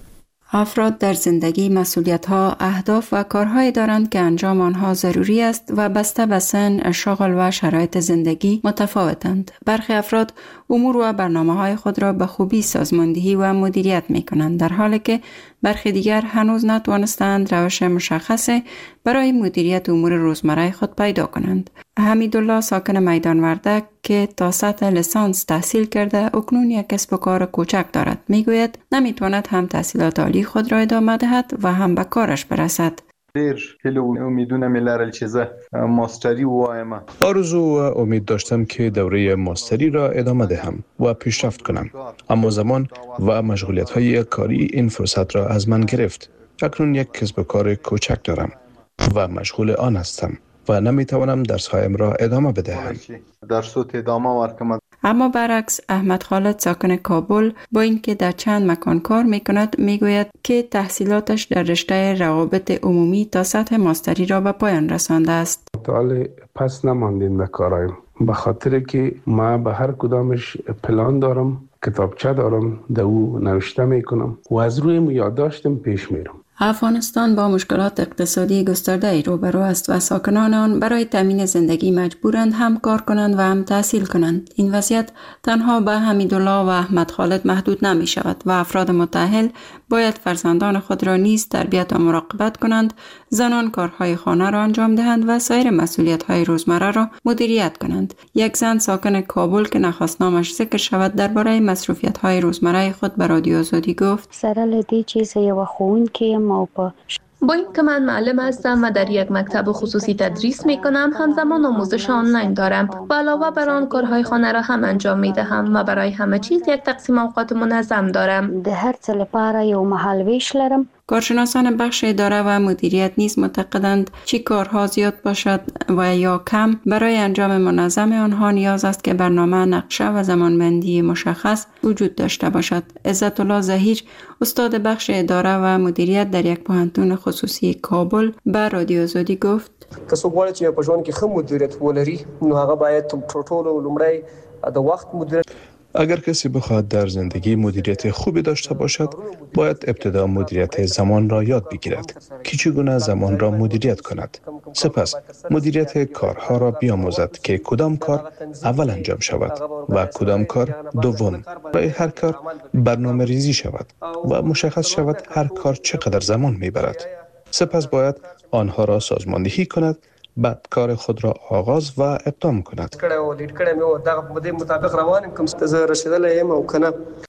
افراد در زندگی مسئولیت‌ها، اهداف و کارهایی دارند که انجام آنها ضروری است و بسته به سن، شغل و شرایط زندگی متفاوتند. برخی افراد امور و برنامه‌های خود را به خوبی سازماندهی و مدیریت می‌کنند، در حالی که برخی دیگر هنوز نتوانستند روش مشخص برای مدیریت امور روزمره خود پیدا کنند. حمیدالله ساکن میدان وردک که تا سطح لیسانس تحصیل کرده اکنون یک کسب و کار کوچک دارد، میگوید نمیتواند هم تحصیلات عالی خود را ادامه دهد و هم به کارش برسد. دیر هیله و امیدونه لرل چیزه ماستری وایم. آرزو و امید داشتم که دوره ماستری را ادامه دهم و پیشرفت کنم، اما زمان و مشغولیت‌های کاری این فرصت را از من گرفت. اکنون یک کسب و کار کوچک دارم و مشغول آن هستم و نمیتوانم درس‌هایم را ادامه بدهم. درسوت ادامه ورکم. اما برعکس احمد خالد ساکن کابل با اینکه در چند مکان کار میکند میگوید که تحصیلاتش در رشته روابط عمومی تا سطح ماستری را به پایان رسانده است. متعال پس نماندیم به کارایم، به خاطر که ما به هر کدامش پلان دارم، کتابچه دارم، در او نوشته میکنم و از روی یادداشتم پیش میرم. افغانستان با مشکلات اقتصادی گسترده‌ای روبرو است و ساکنان آن برای تامین زندگی مجبورند هم کار کنند و هم تحصیل کنند. این وضعیت تنها به حمیدالله و احمد خالد محدود نمی شود و افراد متأهل باید فرزندان خود را نیز تربیت و مراقبت کنند، زنان کارهای خانه را انجام دهند و سایر مسئولیت‌های روزمره را مدیریت کنند. یک زن ساکن کابل که نخواست نامش ذکر شود درباره مصروفیت‌های روزمره خود به رادیو آزادی گفت: سره لدی چیز یو خون که ما با با اینکه من معلم هستم و در یک مکتب خصوصی تدریس می کنم، همزمان آموزش آنلاین دارم و علاوه بر آن کارهای خانه را هم انجام می دهم و برای همه چیز یک تقسیم اوقات منظم دارم. ده هر څه لپاره یو مهالویش لرم. کارشناسان بخش اداره و مدیریت نیز معتقدند چی کارها زیاد باشد و یا کم، برای انجام منظم آنها نیاز است که برنامه، نقشه و زمانبندی مشخص وجود داشته باشد. عزت الله ظهیر استاد بخش اداره و مدیریت در یک پوهنتون خصوصی کابل به رادیو آزادی گفت: که څوک غواړي چې په ژوند کې ښه مدیریت ولري نو هغه باید تر ټولو لومړی د وخت مدیریت. اگر کسی بخواهد در زندگی مدیریت خوبی داشته باشد، باید ابتدا مدیریت زمان را یاد بگیرد که چگونه زمان را مدیریت کند. سپس مدیریت کارها را بیاموزد که کدام کار اول انجام شود و کدام کار دوم. برای هر کار برنامه ریزی شود و مشخص شود هر کار چقدر زمان میبرد. سپس باید آنها را سازماندهی کند، بعد کار خود را آغاز و اقدام کند.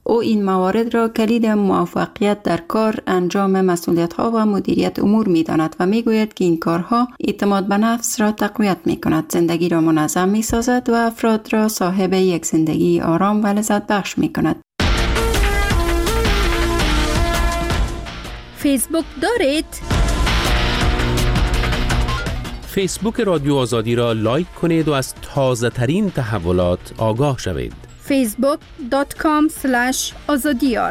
او این موارد را کلید موفقیت در کار، انجام مسئولیت‌ها و مدیریت امور می‌داند و می‌گوید که این کارها اعتماد به نفس را تقویت می‌کند، زندگی را منظم می‌سازد و افراد را صاحب یک زندگی آرام و لذت بخش می‌کند. فیسبوک دارید؟ فیسبوک رادیو آزادی را لایک کنید و از تازه ترین تحولات آگاه شوید. فیسبوک دات کام اسلش آزادیار.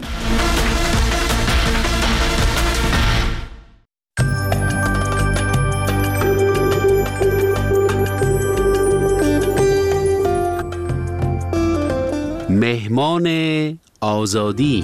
مهمان آزادی.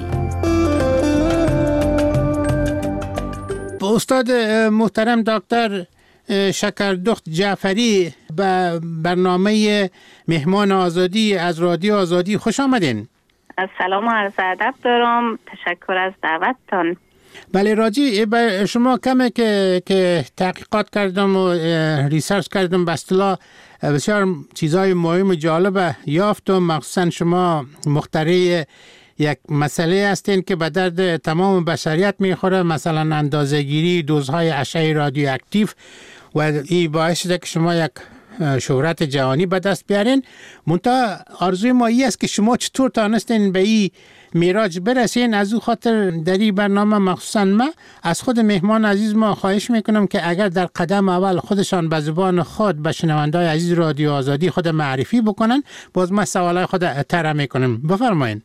استاد محترم دکتر شکردخت جعفری به برنامه مهمان آزادی از رادیو آزادی خوش آمدین. سلام و عرض ادب دارم. تشکر از دعوتتان. بله، راجی به شما کمی که که تحقیقات کردم و ریسرچ کردم، به اصطلاح بسیار چیزای مهم و جالب یافتم. مخصوصا شما مخترع یک مسئله هستین که به درد تمام بشریت میخوره، مثلا اندازه‌گیری دوزهای اشعه رادیواکتیو، و این باعث شده که شما یک شهرت جهانی به دست بیارین. منتها آرزوی ما این است که شما چطور تانستین به این میراج برسین. از او خاطر در این برنامه مخصوصا ما از خود مهمان عزیز ما خواهش میکنم که اگر در قدم اول خودشان به زبان خود به شنوندای عزیز رادیو آزادی خود معرفی بکنن، باز ما سوالای خود طرح میکنیم. بفرمایید.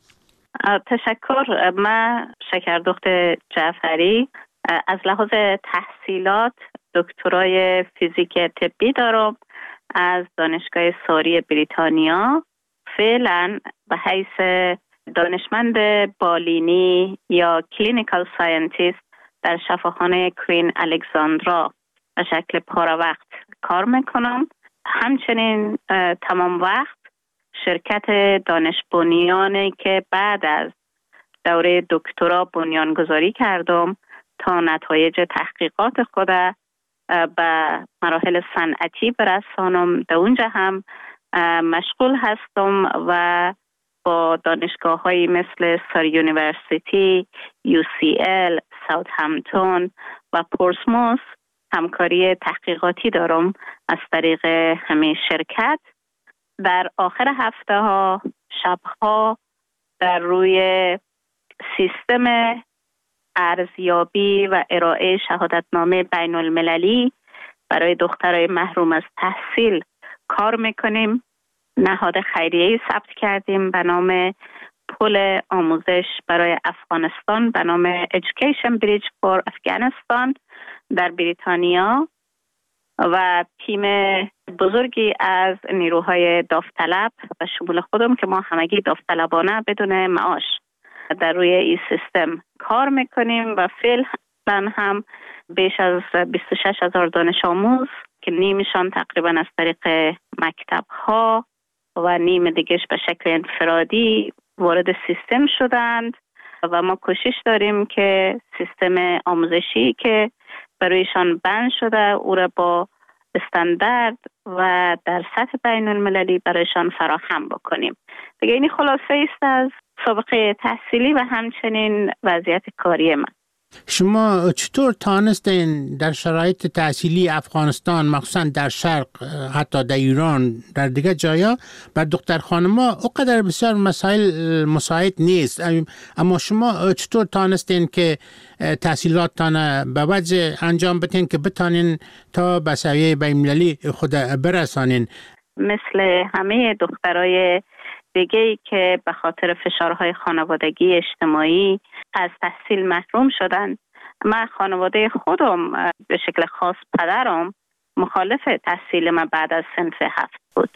تشکر. من شکردخت جعفری از لحاظ تحصیلات دکترای فیزیک طبی دارم از دانشگاه ساری بریتانیا. فعلا به حیث دانشمند بالینی یا کلینیکال ساینتیست در شفاخانه کوین الکساندرا به شکل پاره وقت کار میکنم. همچنین تمام وقت شرکت دانش بنیانی که بعد از دوره دکترا بنیانگذاری کردم تا نتایج تحقیقات خود به مراحل صنعتی برسانم، در اونجا هم مشغول هستم و با دانشگاه های مثل ساری یونیورسیتی، یو سی ال، ساوثهمپتون و پورسموث همکاری تحقیقاتی دارم از طریق همین شرکت. در آخر هفته ها، شبها در روی سیستم ارزیابی و ارائه شهادتنامه بین المللی برای دخترای محروم از تحصیل کار میکنیم. نهاد خیریه‌ای ثبت کردیم به نام پل آموزش برای افغانستان به نام Education Bridge for Afghanistan در بریتانیا و تیم بزرگی از نیروهای داوطلب و شمول خودم که ما همگی داوطلبانه بدون معاش در روی این سیستم کار میکنیم و فعلا هم بیش از بیست و شش هزار دانش آموز که نیمشان تقریبا از طریق مکتب ها و نیم دیگهش به شکل انفرادی وارد سیستم شدند و ما کوشش داریم که سیستم آموزشی که برایشان بند شده او را با استاندارد و در سطح بین المللی برایشان فراهم بکنیم. دیگه این خلاصه است از سابقه تحصیلی و همچنین وضعیت کاری من. شما چطور تانستین در شرایط تحصیلی افغانستان، مخصوصا در شرق، حتی در ایران، در دیگه جایا بر دختر خانما اونقدر بسیار مسائل مساعد نیست، اما شما چطور تانستین که تحصیلاتتان به وجه انجام بدین که بتانین تا به سویه بین‌المللی خود برسانین؟ مثل همه دخترای دیگه‌ای که به خاطر فشارهای خانوادگی اجتماعی از تحصیل محروم شدن، من خانواده خودم به شکل خاص پدرم مخالف تحصیل من بعد از صنف هفت بود.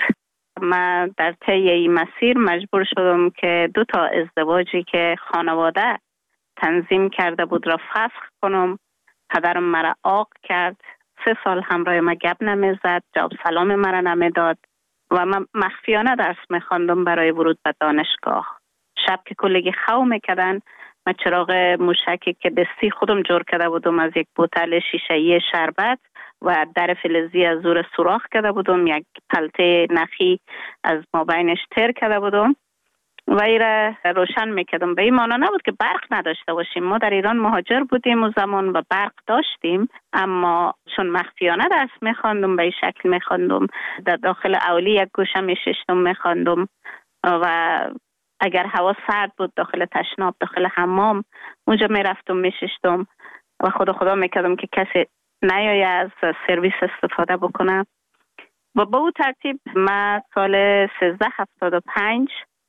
من در طی این مسیر مجبور شدم که دو تا ازدواجی که خانواده تنظیم کرده بود را فسخ کنم. پدرم مرا عاق کرد، سه سال همراه ما گپ نمیزد، جواب سلام مرا نمیداد و من مخفیانه درس میخواندم برای ورود به دانشگاه. شب که کلگی خو میکردن، من چراغ موشکی که دستی خودم جور کرده بودم از یک بوتل شیشه‌ای شربت و در فلزی از زور سوراخ کرده بودم، یک پلته نخی از مابینش تر کرده بودم و ایره روشن میکردم. به این معنا نبود که برق نداشته باشیم. ما در ایران مهاجر بودیم و زمان و برق داشتیم، اما چون مخفیانه درس میخواندم به این شکل میخواندم، در داخل اولی یک گوشه میشستم میخواندم و اگر هوا سرد بود داخل تشناب، داخل حمام اونجا میرفتم میشستم و خدا خدا میکردم که کسی نیایه از سرویس استفاده بکنه. و با اون ترتیب من سال سیزده هفتاد و پنج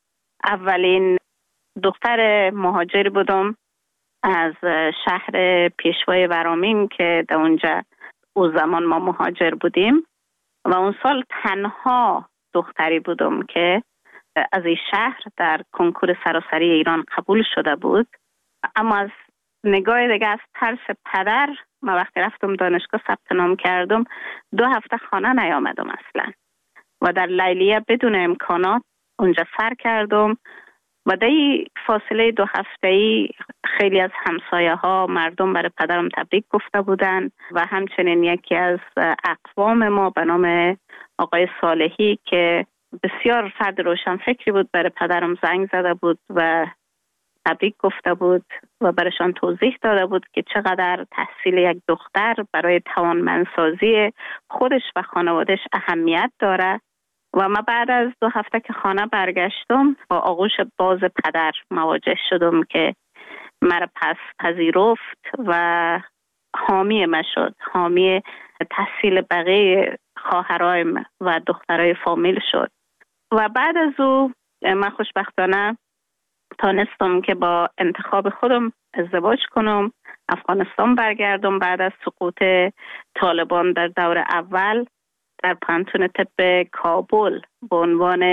اولین دختر مهاجر بودم از شهر پیشوای ورامین که در اونجا او زمان ما مهاجر بودیم و اون سال تنها دختری بودم که از این شهر در کنکور سراسری ایران قبول شده بود. اما از نگاه دیگه از ترس پدر من وقتی رفتم دانشگاه ثبت نام کردم دو هفته خانه نیامدم اصلا و در لیلیه بدون امکانات اونجا سر کردم و در این فاصله دو هفته‌ای خیلی از همسایه ها مردم برای پدرم تبریک گفته بودن و همچنین یکی از اقوام ما به نام آقای صالحی که بسیار فرد روشن فکری بود برای پدرم زنگ زده بود و تبریک گفته بود و برایشان توضیح داده بود که چقدر تحصیل یک دختر برای توانمندسازی خودش و خانوادش اهمیت داره. و من بعد از دو هفته که خانه برگشتم با آغوش باز پدر مواجه شدم که مرا پس پذیرفت و حامی من شد، حامی تحصیل بقیه خواهرایم و دخترای فامیل شد. و بعد از او من خوشبختانه تانستم که با انتخاب خودم ازدواج کنم، افغانستان برگردم. بعد از سقوط طالبان در دور اول در پانتون طب کابل به عنوان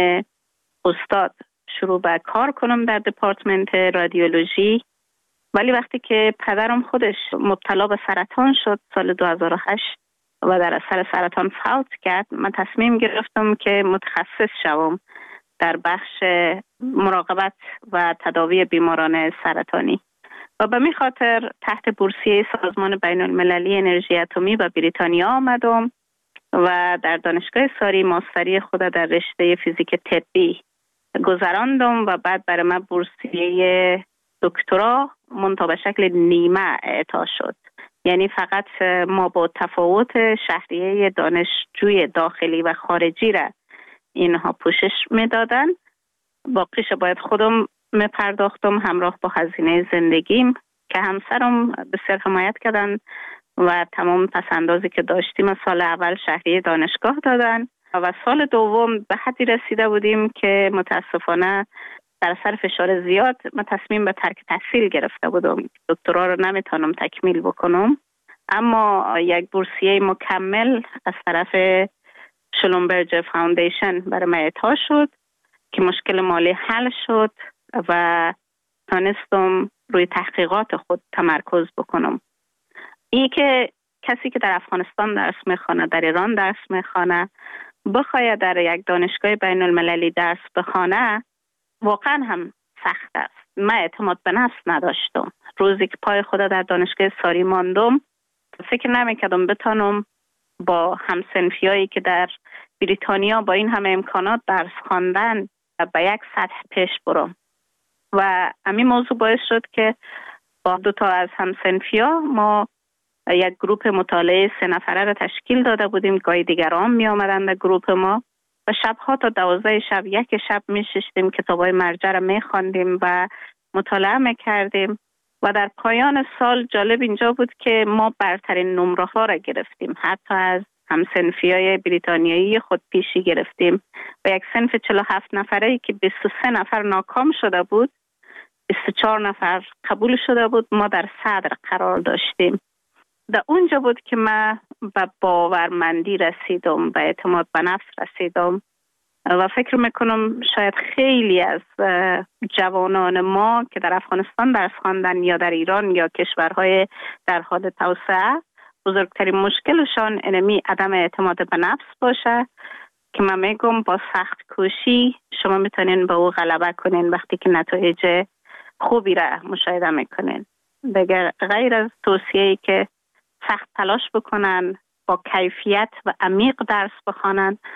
استاد شروع به کار کنم در دپارتمنت رادیولوژی. ولی وقتی که پدرم خودش مبتلا به سرطان شد سال دو هزار و هشت و در اثر سرطان فوت کرد، من تصمیم گرفتم که متخصص شوم در بخش مراقبت و تداوی بیماران سرطانی و به می خاطر تحت بورسیه سازمان بین المللی انرژی اتمی و بریتانیا آمدم و در دانشگاه ساری ماستری خود در رشته فیزیک طبی گذراندم و بعد برای من بورسیه دکترا منتها به شکل نیمه اعطا شد. یعنی فقط ما با تفاوت شهریه دانشجوی داخلی و خارجی را اینها پوشش میدادن، باقیش باید خودم می پرداختم همراه با هزینه زندگیم که همسرم بسیار حمایت کردن و تمام پسندازی که داشتیم سال اول شهریه دانشگاه دادن و سال دوم به حدی رسیده بودیم که متاسفانه در اثر فشار زیاد من تصمیم به ترک تحصیل گرفته بودم. دکترا رو نمیتونم تکمیل بکنم، اما یک بورسیه مکمل از طرف شلومبرج فاوندیشن برای من اعطا شد که مشکل مالی حل شد و تانستم روی تحقیقات خود تمرکز بکنم. این که کسی که در افغانستان درس میخوانه، در ایران درس میخوانه، بخواید در یک دانشگاه بین المللی درس بخوانه واقعا هم سخت است. من اعتماد به نفس نداشتم. روزی که پای خدا در دانشگاه ساری ماندم فکر نمیکردم بتانم با همسنفیایی که در بریتانیا با این همه امکانات درس خواندن به یک سطح پیش برم و همین موضوع باعث شد که با دو تا از همسنفیا ما یک گروه مطالعه سه نفره را تشکیل داده بودیم. گاهی دیگران می آمدن در گروه ما و شبها تا دوازده شب یک شب می شستیم کتابای مرجع را می خواندیم و مطالعه می کردیم و در پایان سال جالب اینجا بود که ما برترین نمره ها را گرفتیم. حتی از همسنفیای بریتانیایی خود پیشی گرفتیم و یک سنف چهل و هفت نفره که بیست و سه نفر ناکام شده بود، بیست و چهار نفر قبول شده بود، ما در صدر قرار داشتیم. در اونجا بود که من به باورمندی رسیدم، به اعتماد به نفس رسیدم و فکر میکنم شاید خیلی از جوانان ما که در افغانستان درس خواندن یا در ایران یا کشورهای در حال توسعه، بزرگترین مشکلشان انمی عدم اعتماد به نفس باشه که من میگم با سخت کوشی شما میتونین به او غلبه کنین وقتی که نتایج خوبی را مشاهده میکنین. دیگر غیر از توصیه‌ای که سخت تلاش بکنن، با کیفیت و عمیق درس بخوانن،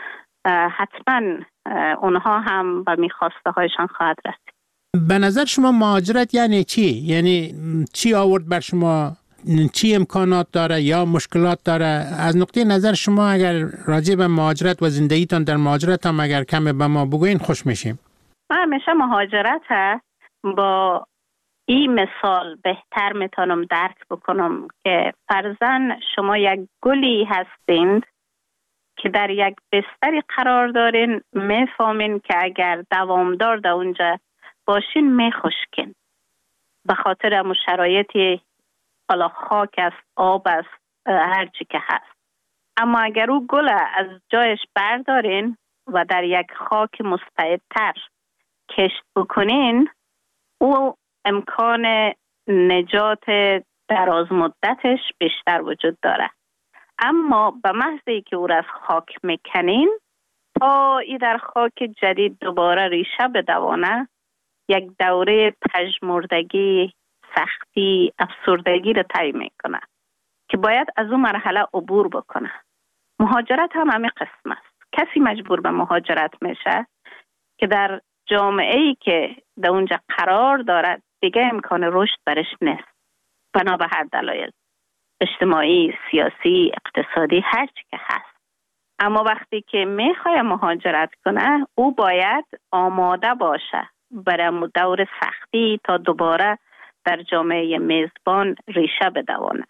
حتما اونها هم به میخواسته هایشان خواهد رسید. به نظر شما مهاجرت یعنی چی؟ یعنی چی آورد بر شما؟ چی امکانات داره یا مشکلات داره؟ از نقطه نظر شما اگر راجع به مهاجرت و زندگیتان در مهاجرت هم اگر کمی به ما بگوین خوش میشیم. من همیشه مهاجرت با این مثال بهتر میتونم درک بکنم که فرضاً شما یک گلی هستید که در یک بستری قرار دارین، میفهمین که اگر دوامدار در اونجا باشین میخشکین به خاطر همون شرایطی، حالا خاک است، آب است، هر چی که هست. اما اگر او گل از جایش بردارین و در یک خاک مستعدتر کشت بکنین، او امکان نجات دراز مدتش بیشتر وجود داره. اما به محضی که او را از خاک میکنین تا ای در خاک جدید دوباره ریشه بدوانه، یک دوره پژمردگی، سختی، افسردگی را طی میکنه که باید از اون مرحله عبور بکنه. مهاجرت هم همین قسم است. کسی مجبور به مهاجرت میشه که در جامعه‌ای که در اونجا قرار دارد دیگه امکان رشد برش نیست، بنا به هر دلایل اجتماعی، سیاسی، اقتصادی، هر چی که هست. اما وقتی که میخواد مهاجرت کنه، او باید آماده باشه برای دور سختی تا دوباره در جامعه میزبان ریشه بدوانه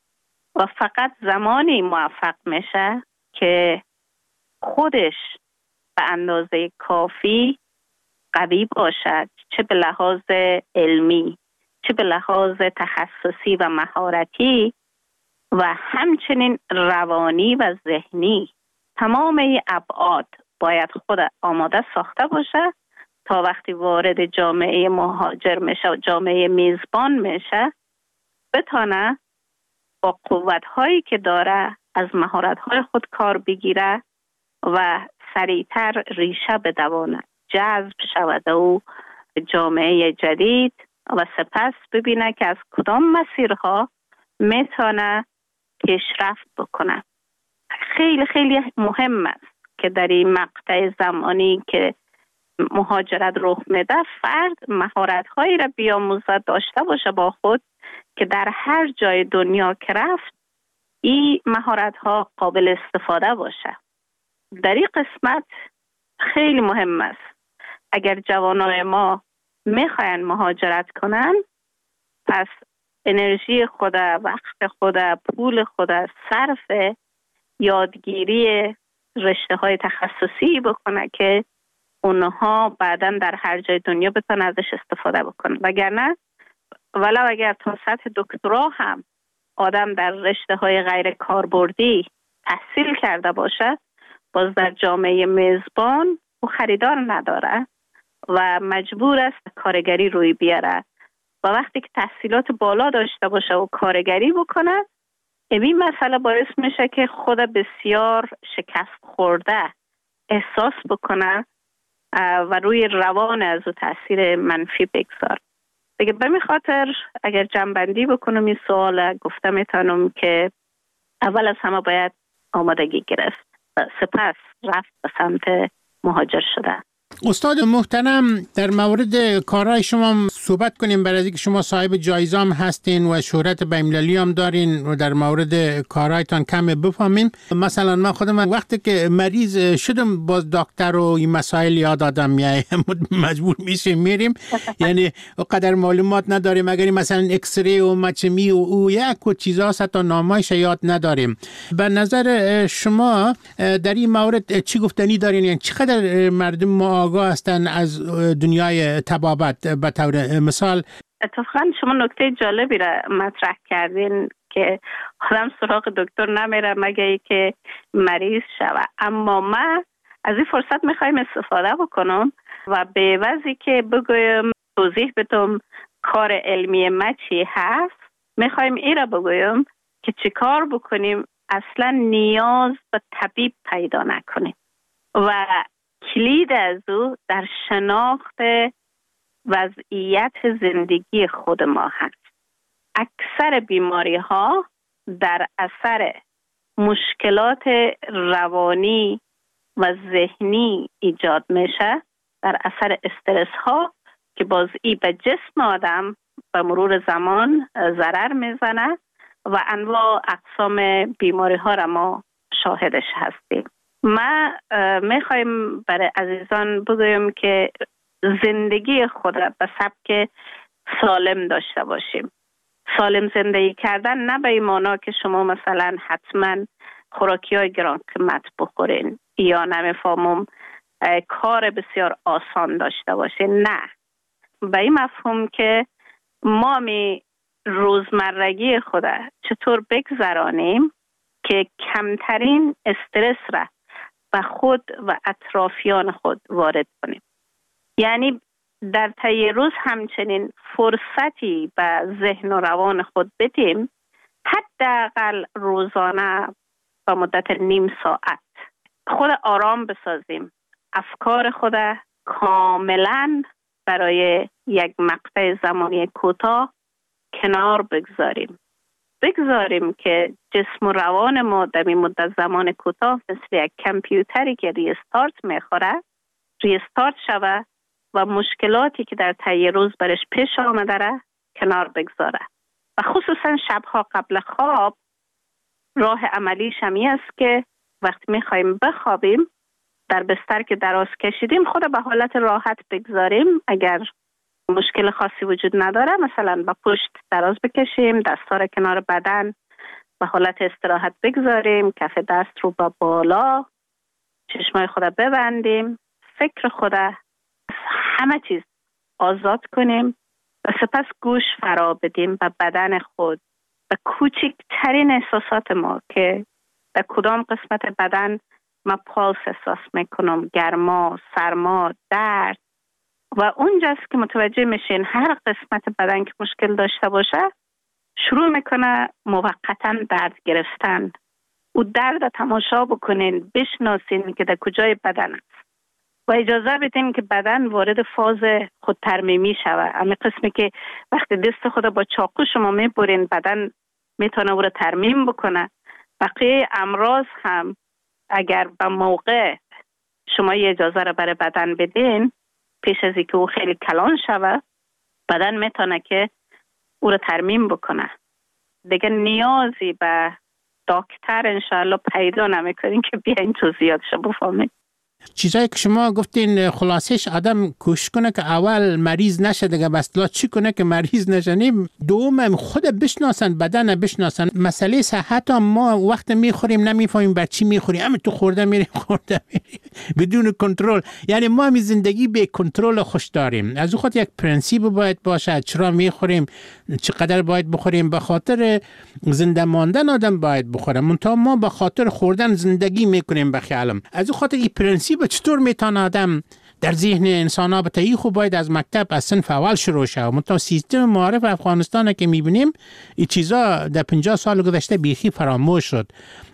و فقط زمانی موفق میشه که خودش به اندازه کافی قوی باشد، چه به لحاظ علمی، چه به لحاظ تخصصی و مهارتی و همچنین روانی و ذهنی. تمام این ابعاد باید خود آماده ساخته باشه تا وقتی وارد جامعه مهاجر میشه و جامعه میزبان میشه بتانه با قوت‌هایی که داره از مهارت‌های خود کار بگیره و سریعتر ریشه بدوانه، جذب شود او جامعه جدید و سپس ببینه که از کدام مسیرها میتونه پیشرفت بکنه. خیلی خیلی مهم است که در این مقطع زمانی که مهاجرت رخ میده فرد مهارت‌هایی را بیاموزد، داشته باشه با خود که در هر جای دنیا که رفت این مهارت‌ها قابل استفاده باشه. در این قسمت خیلی مهم است. اگر جوانای ما میخواین مهاجرت کنن، پس انرژی خود، وقت خود، پول خود صرف یادگیری رشته های تخصصی بکنه که اونها بعداً در هر جای دنیا بتونن ازش استفاده بکنن. وگرنه ولو اگر تا سطح دکترا هم آدم در رشته های غیر کاربردی تحصیل کرده باشه، باز در جامعه میزبان او خریدار نداره و مجبور است کارگری روی بیاره و وقتی که تحصیلات بالا داشته باشه و کارگری بکنه، این مسئله باعث میشه که خود بسیار شکست خورده احساس بکنه و روی روان از او تاثیر منفی بگذار. دیگه به می خاطر اگر جنبندی بکنم این سوال، گفته میتونم که اول از همه باید آمادگی گرفت، سپس رفت به سمت مهاجر شده. استاد محترم، در مورد کارهای شما صحبت کنیم، برای اینکه شما صاحب جایزه هم هستین و شهرت بین‌المللی هم دارین و در مورد کارهایتان کم بفهمیم. مثلا من خودم وقتی که مریض شدم باز دکتر و این مسائل یاد آدم، یعنی مجبور میشیم میریم، یعنی قدر معلومات نداریم. اگر مثلا ایکس ری و مچمی و او یک و چیزا تا نامایش یاد نداریم. به نظر شما در این مورد چی گفتنی دارین؟ یعنی چقدر مردم ما آگاه هستن از دنیای طبابت؟ به طور مثال اتفاقا شما نکته جالبی را مطرح کردین که آدم سراغ دکتر نمیره مگه ای که مریض شود. اما من از این فرصت میخوایم استفاده بکنم و به عوضی که بگویم توضیح بدم کار علمی ما چی هست، میخوایم این را بگویم که چی کار بکنیم اصلا نیاز به طبیب پیدا نکنیم و کلید از او در شناخت وضعیت زندگی خود ما هست. اکثر بیماری ها در اثر مشکلات روانی و ذهنی ایجاد میشه در اثر استرس ها که باز ای به جسم آدم به مرور زمان ضرر میزنه و انواع اقسام بیماری ها را ما شاهدش هستیم. ما میخوایم برای عزیزان بگویم که زندگی خود را به سبک سالم داشته باشیم. سالم زندگی کردن نه به این معنا که شما مثلا حتما خوراکی های گران قیمت بخورین یا نمیفهمم کار بسیار آسان داشته باشین. نه، به این مفهوم که ما می روزمرگی خود چطور بگذرانیم که کمترین استرس را به خود و اطرافیان خود وارد کنیم. یعنی در طی روز همچنین فرصتی به ذهن و روان خود بدیم، حداقل روزانه به مدت نیم ساعت خود آرام بسازیم، افکار خود کاملا برای یک مقطع زمانی کوتاه کنار بگذاریم. بگذاریم که جسم و روان ما در این مدت زمان کوتاه مثل یک کامپیوتری که ریستارت میخوره ریستارت شوه و مشکلاتی که در طی روز برش پیش آمده را کنار بگذاره. و خصوصا شبها قبل خواب راه عملیش همی است که وقتی میخوایم بخوابیم در بستر که دراز کشیدیم خود به حالت راحت بگذاریم. اگر مشکل خاصی وجود نداره مثلا با پشت دراز بکشیم، دستا را کنار بدن به حالت استراحت بگذاریم، کف دست رو با بالا، چشمای خود ببندیم، فکر خود همه چیز آزاد کنیم و سپس گوش فرا بدیم به بدن خود، به کوچکترین احساسات ما که در کدام قسمت بدن ما پالس احساس میکنم، گرما، سرما، درد. و اونجاست که متوجه میشین هر قسمت بدن که مشکل داشته باشه شروع میکنه موقتا درد گرفتن. او درد تماشا بکنین، بشناسین که در کجای بدن است و اجازه بدین که بدن وارد فاز خود ترمیمی شوه. اما قسمی که وقتی دست خود با چاقو شما میبرین بدن میتونه او را ترمیم بکنه. بقیه امراض هم اگر به موقع شما یه اجازه را برای بدن بدین پیش از اینکه او خیلی کلان شوه بدن میتونه که او را ترمیم بکنه. دیگه نیازی به دکتر انشاءالله پیدا نمیکنین که بیاین توضیحاتشو بفهمید. چیزایی که شما گفتین خلاصش آدم کوشش کنه که اول مریض نشه دیگه بس چی کنه که مریض نشنیم. دوم خود بشناسن، بدن بشناسن. مسئله صحت هم ما وقت میخوریم نمیفهمیم بر چی میخوریم، همین تو خورده میریم خورده میریم بدون کنترل. یعنی ما می زندگی به کنترل خوش داریم. از خود یک پرنسیپ باید باشه چرا میخوریم، چقدر باید بخوریم. به خاطر زنده ماندن آدم باید بخوره، منتها ما به خاطر خوردن زندگی میکنیم به خیالم. از خاطر این پرنسیپ چطور میتونه آدم در ذهن انسان ها بتایی خوب باید از مکتب از صنف اول شروع شه. منتها سیستم معارف افغانستان که میبینیم این چیزا در پنجاه سال گذشته بیخی فراموش شد.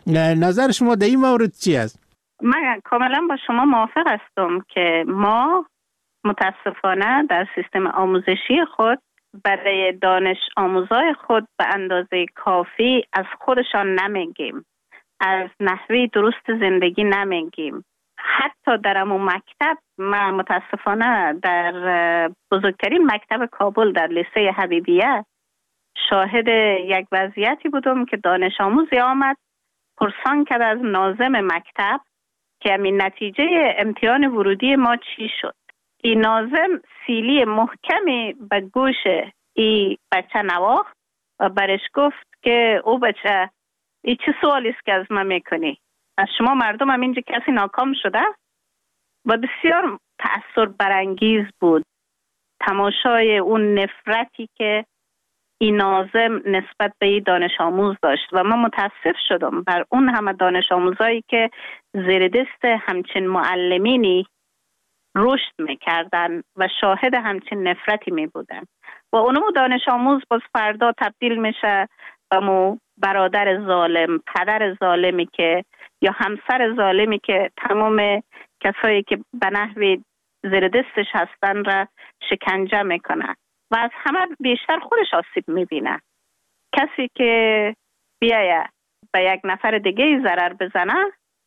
نظر شما در این مورد چی است؟ من کاملا با شما موافق هستم که ما متاسفانه در سیستم آموزشی خود برای دانش آموزای خود به اندازه کافی از خودشان نمیگیم، از نحوه درست زندگی نمیگیم. حتی در امو مکتب من متاسفانه در بزرگترین مکتب کابل در لیسه حبیبیه شاهد یک وضعیتی بودم که دانش آموزی آمد پرسان کرد از ناظم مکتب که همین نتیجه امتحان ورودی ما چی شد. این ناظم سیلی محکمی به گوش این بچه نواخت و برش گفت که او بچه این چه سوالی است که از من میکنی؟ از شما مردم هم اینجا کسی ناکام شده؟ و بسیار تأثیر برانگیز بود تماشای اون نفرتی که این ناظم نسبت به این دانش آموز داشت و من متاسف شدم بر اون همه دانش آموزایی که زیر دست همچین معلمینی رشد میکردن و شاهد همچین نفرتی میبودن و اونمو دانش آموز باز فردا تبدیل میشه به مو برادر ظالم، پدر ظالمی که یا همسر ظالمی که تمام کسایی که به نحوی زیر دستش هستن را شکنجه میکنه و از همه بیشتر خودش آسیب میبینه. کسی که بیایه به یک نفر دیگه ضرر بزنه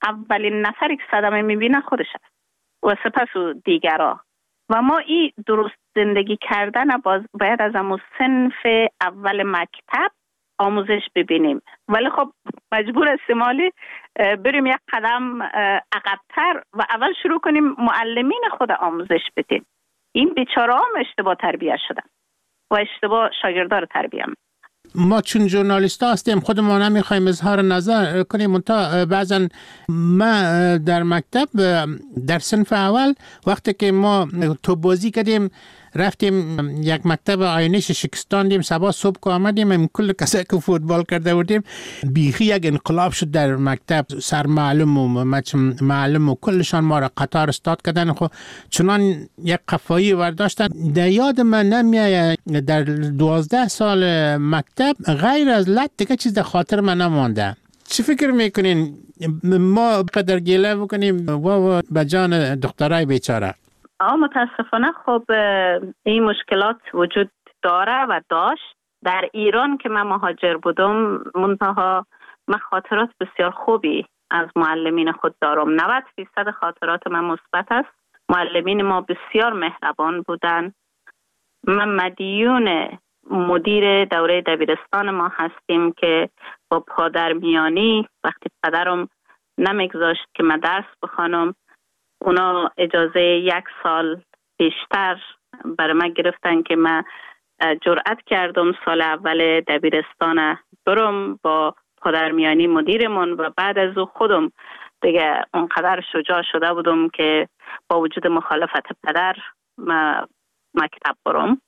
اولین نفری که صدمه میبینه خودش است و سپس و دیگرها. و ما این درست زندگی کردن باز باید از همون صنف اول مکتب آموزش ببینیم، ولی خب مجبور هستیم مالی بریم یک قدم عقب‌تر و اول شروع کنیم معلمین خود آموزش بدیم. این بیچاره هم اشتباه تربیت شدن و اشتباه شاگردان رو تربیت می‌کنن. ما چون ژورنالیست هستیم خودمون نمیخوایم اظهار نظر کنیم، منتها بعضا ما در مکتب در صنف اول وقتی که ما تو بازی کردیم رفتیم یک مکتب آینش شکستاندیم، صبح صبح که آمدیم هم کل کسایی که فوتبال کرده بودیم بیخی یک انقلاب شد در مکتب، سر معلم و معلم و کلشان ما را قطار استاد کردن. خب چنان یک قفایی برداشتن. در یاد من نمیاد در دوازده سال مکتب غیر از لط دیگه چیز در خاطر من نمانده. چی فکر میکنین ما قدر گله بکنیم و و به جان دخترای بیچاره؟ آه متاسفانه خب این مشکلات وجود داره و داشت. در ایران که من مهاجر بودم منتها من خاطرات بسیار خوبی از معلمین خود دارم. نود درصد خاطرات من مثبت است. معلمین ما بسیار مهربان بودن. من مدیون مدیر دوره دبیرستان ما هستیم که با پادرمیانی وقتی پدرم نمیگذاشت که من درس بخوانم، اونا اجازه یک سال بیشتر برای من گرفتن که من جرأت کردم سال اول دبیرستان برم با پادرمیانی مدیرمون و بعد از او خودم دیگه اونقدر شجاع شده بودم که با وجود مخالفت پدر من مکتب برم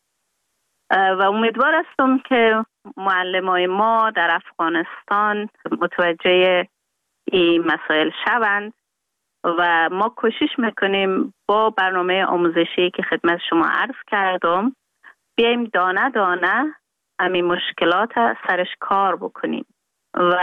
و امیدوار هستم که معلمای ما در افغانستان متوجه این مسائل شوند و ما کوشش میکنیم با برنامه آموزشی که خدمت شما عرض کردم بیایم دانه دانه همین مشکلات سرش کار بکنیم و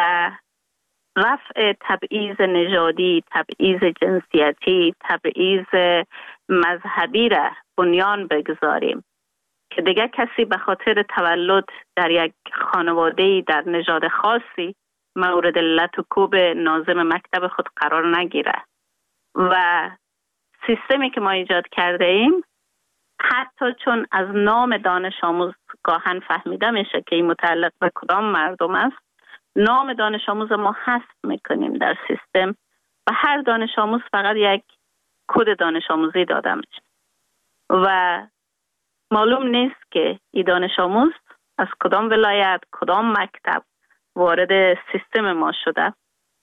رفع تبعیض نژادی، تبعیض جنسیتی، تبعیض مذهبی را بنیان بگذاریم که دیگه کسی به خاطر تولد در یک خانواده‌ای در نژاد خاصی مورد لط و کوب ناظم مکتب خود قرار نگیره. و سیستمی که ما ایجاد کرده ایم حتی چون از نام دانش آموز گاهن فهمیده میشه که این متعلق به کدام مردم است، نام دانش آموز ما حذف میکنیم در سیستم و هر دانش آموز فقط یک کد دانش آموزی داده میشه و معلوم نیست که این دانش آموز از کدام ولایت کدام مکتب وارد سیستم ما شده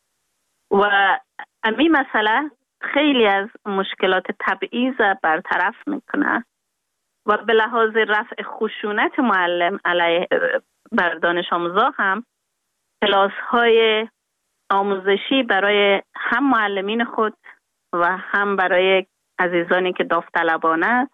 و امی مسئله خیلی از مشکلات تبعیض برطرف میکنه و به لحاظ رفع خشونت معلم علیه بر دانش آموزا هم کلاس های آموزشی برای هم معلمین خود و هم برای عزیزانی که داوطلبانه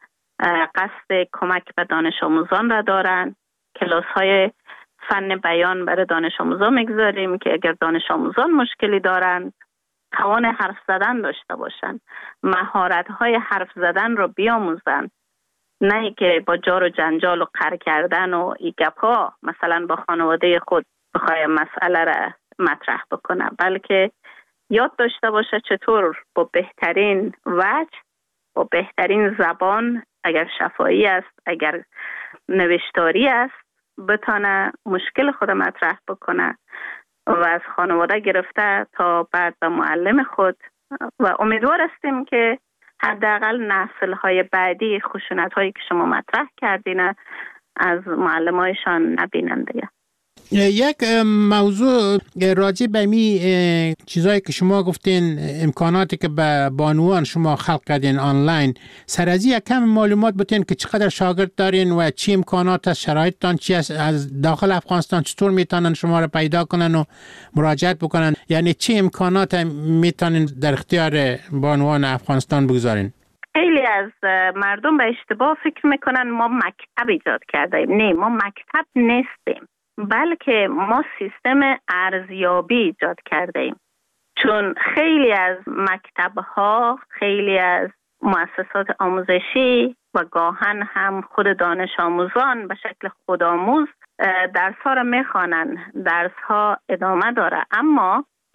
قصد کمک به دانش آموزان را دارن کلاس های فن بیان برای دانش آموزان میگذاریم که اگر دانش آموزان مشکلی دارند توان حرف زدن داشته باشند، مهارت های حرف زدن رو بیاموزن، نه که با جار و جنجال و قر کردن و ای گپا مثلا با خانواده خود بخوای مسئله را مطرح بکنه، بلکه یاد داشته باشه چطور با بهترین وجه با بهترین زبان اگر شفاهی است اگر نوشتاری است بتانه مشکل خود مطرح بکنه و از خانواده گرفته تا بعد به معلم خود و امیدوار هستیم که حداقل نسل‌های بعدی خشونت‌هایی که شما مطرح کردین از معلم‌هایشان نبینن دیگه. یک موضوع راجع به می چیزایی که شما گفتین امکاناتی که به بانوان شما خلق کردین آنلاین سر از یک کم معلومات بتین که چقدر شاگرد دارین و چی امکانات از شرایطتان چی از داخل افغانستان چطور میتونن شما را پیدا کنن و مراجعت بکنن، یعنی چی امکانات میتونن در اختیار بانوان افغانستان بگذارین؟ خیلی از مردم به اشتباه فکر میکنن ما مکتب ایجاد کردیم. نه، ما مکتب نیستیم بلکه ما سیستم ارزیابی ایجاد کرده ایم، چون خیلی از مکتب‌ها خیلی از مؤسسات آموزشی و گاهن هم خود دانش آموزان به شکل خودآموز درس‌ها را می‌خوانند، درس‌ها ادامه داره، اما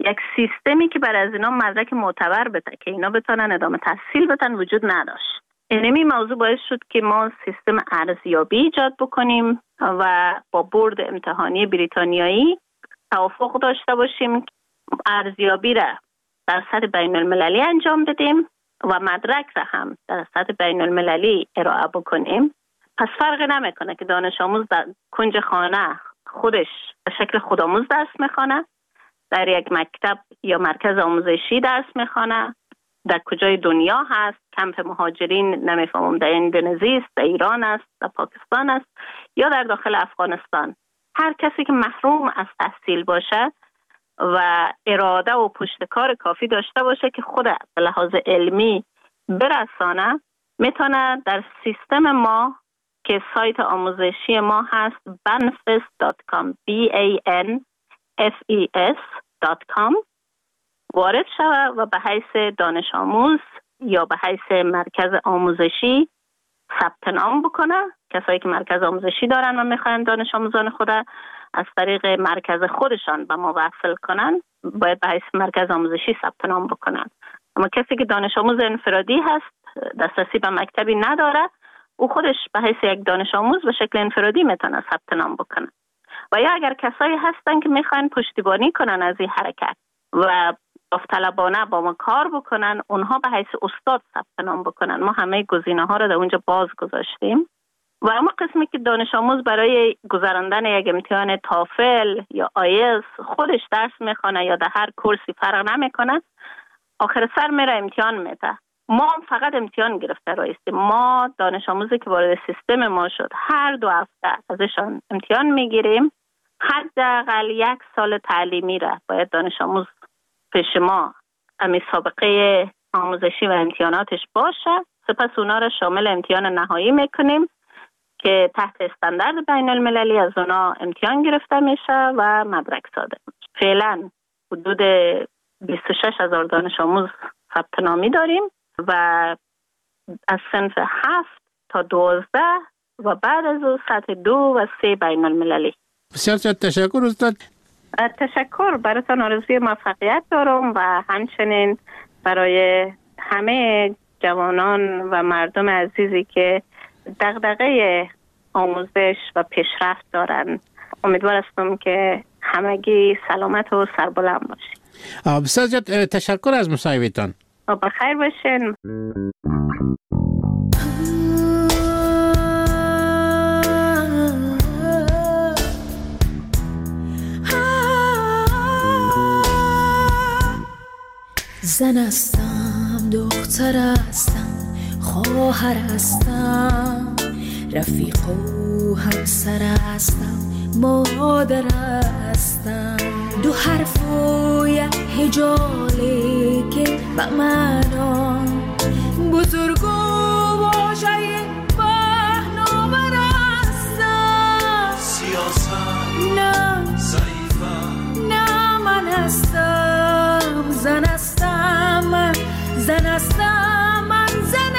یک سیستمی که بر از اینا مدرک معتبر بده که اینا بتونن ادامه تحصیل بدن وجود نداشت. اینمی موضوع باعث شد که ما سیستم ارزیابی ایجاد بکنیم و با بورد امتحانی بریتانیایی توافق داشته باشیم که ارزیابی را در سطح بین المللی انجام بدیم و مدرک را هم در سطح بین المللی ارائه بکنیم. پس فرق نمیکنه که دانش آموز در کنج خانه خودش به شکل خودآموز درس میخوانه، در یک مکتب یا مرکز آموزشی درس میخوانه، در کجای دنیا هست، کمپ مهاجرین نمیفهمم در اندونزی است، در ایران است، در پاکستان است یا در داخل افغانستان. هر کسی که محروم از تحصیل باشه و اراده و پشتکار کافی داشته باشه که خود به لحاظ علمی برسانه، میتونه در سیستم ما که سایت آموزشی ما هست banfes دات کام b a n f e s دات کام وارد شود و به حیث دانش آموز یا به حیث مرکز آموزشی ثبت نام بکنه. کسایی که مرکز آموزشی دارن و میخواین دانش آموزان خود از طریق مرکز خودشان به ما وصل کنن، باید به حیث مرکز آموزشی ثبت نام بکنن. اما کسی که دانش آموز انفرادی هست، دسترسی به مکتبی نداره، او خودش به حیث یک دانش آموز به شکل انفرادی میتونه ثبت نام بکنه. و یا اگر کسایی هستن که میخواین پشتیبانی کنن از این حرکت و داوطلبانه با ما کار بکنن، اونها به حیث استاد ثبت نام بکنن. ما همه گزینه ها رو در اونجا باز گذاشتیم. و اما قسمی که دانش آموز برای گذراندن یک امتحان تافل یا آیلتس خودش درس میخونه یا در هر کورسی فرق نمیکنه، آخر سر میره امتحان میده. ما هم فقط امتحان گرفته رایستیم. ما دانش آموزی که وارد سیستم ما شد هر دو هفته ازشان امتحان میگیریم. حداقل یک سال تعلیمی را باید دانش آموز پیش ما امی سابقه آموزشی و امتحاناتش باشه. سپس اونا را شامل امتحان نهایی میکنیم که تحت استاندارد بین المللی از اونا امتحان گرفته میشه و مدرک صادر میشه. فعلا حدود بیست و شش هزار دانش آموز ثبت نامی داریم و از صنف هفت تا دوازده و بعد از او سطح دو و سه بین المللی. بسیار زیاد تشکر استاد. تشکر، براتون آرزوی موفقیت دارم و همچنین برای همه جوانان و مردم عزیزی که دغدغه آموزش و پیشرفت دارن. امیدوار هستم که همگی سلامت و سربلند باشید. بسیار زیاد تشکر از مصاحبهتان. بخیر باشین. زن هستم، دختر هستم، خواهر هستم، رفیق و همسر هستم، مادر هستم. دو حرف و یک هجاله که به معنا بزرگ و واژه پهناور هستم. سیاست نه ضعیفم، نه من هستم زن هستم، من زن هستم، من زن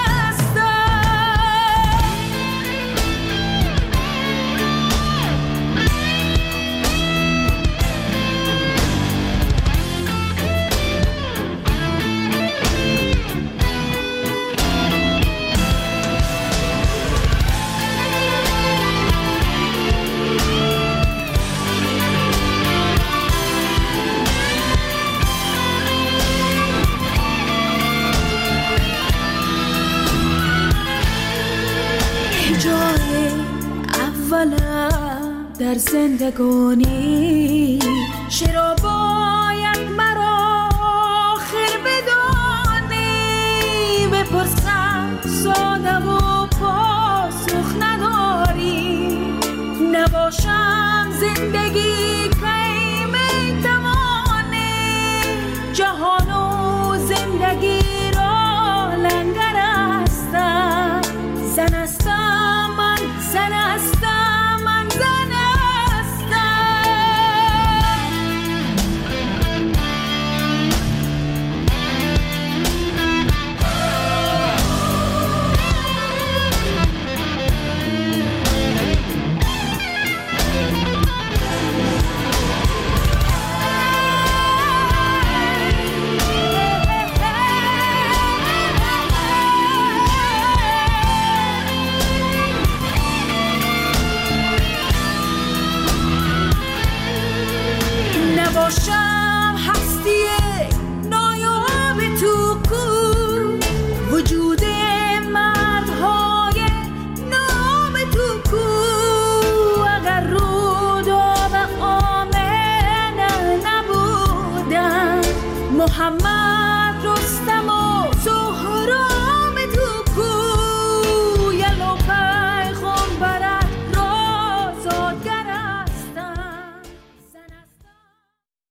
در زندگانی. چرا باید مرا آخر بدانی؟ بپرسم ساده و پاسخ نداری. نباشم زندگی کی میتوانی؟ جهان و زندگی را لنگر هستم. زن هستم، من زن هستم، من زن هستم. نباشم هستی نایاب تو کو، وجود مردهای نام تو کو. اگر روداب آمنه نبودن محمد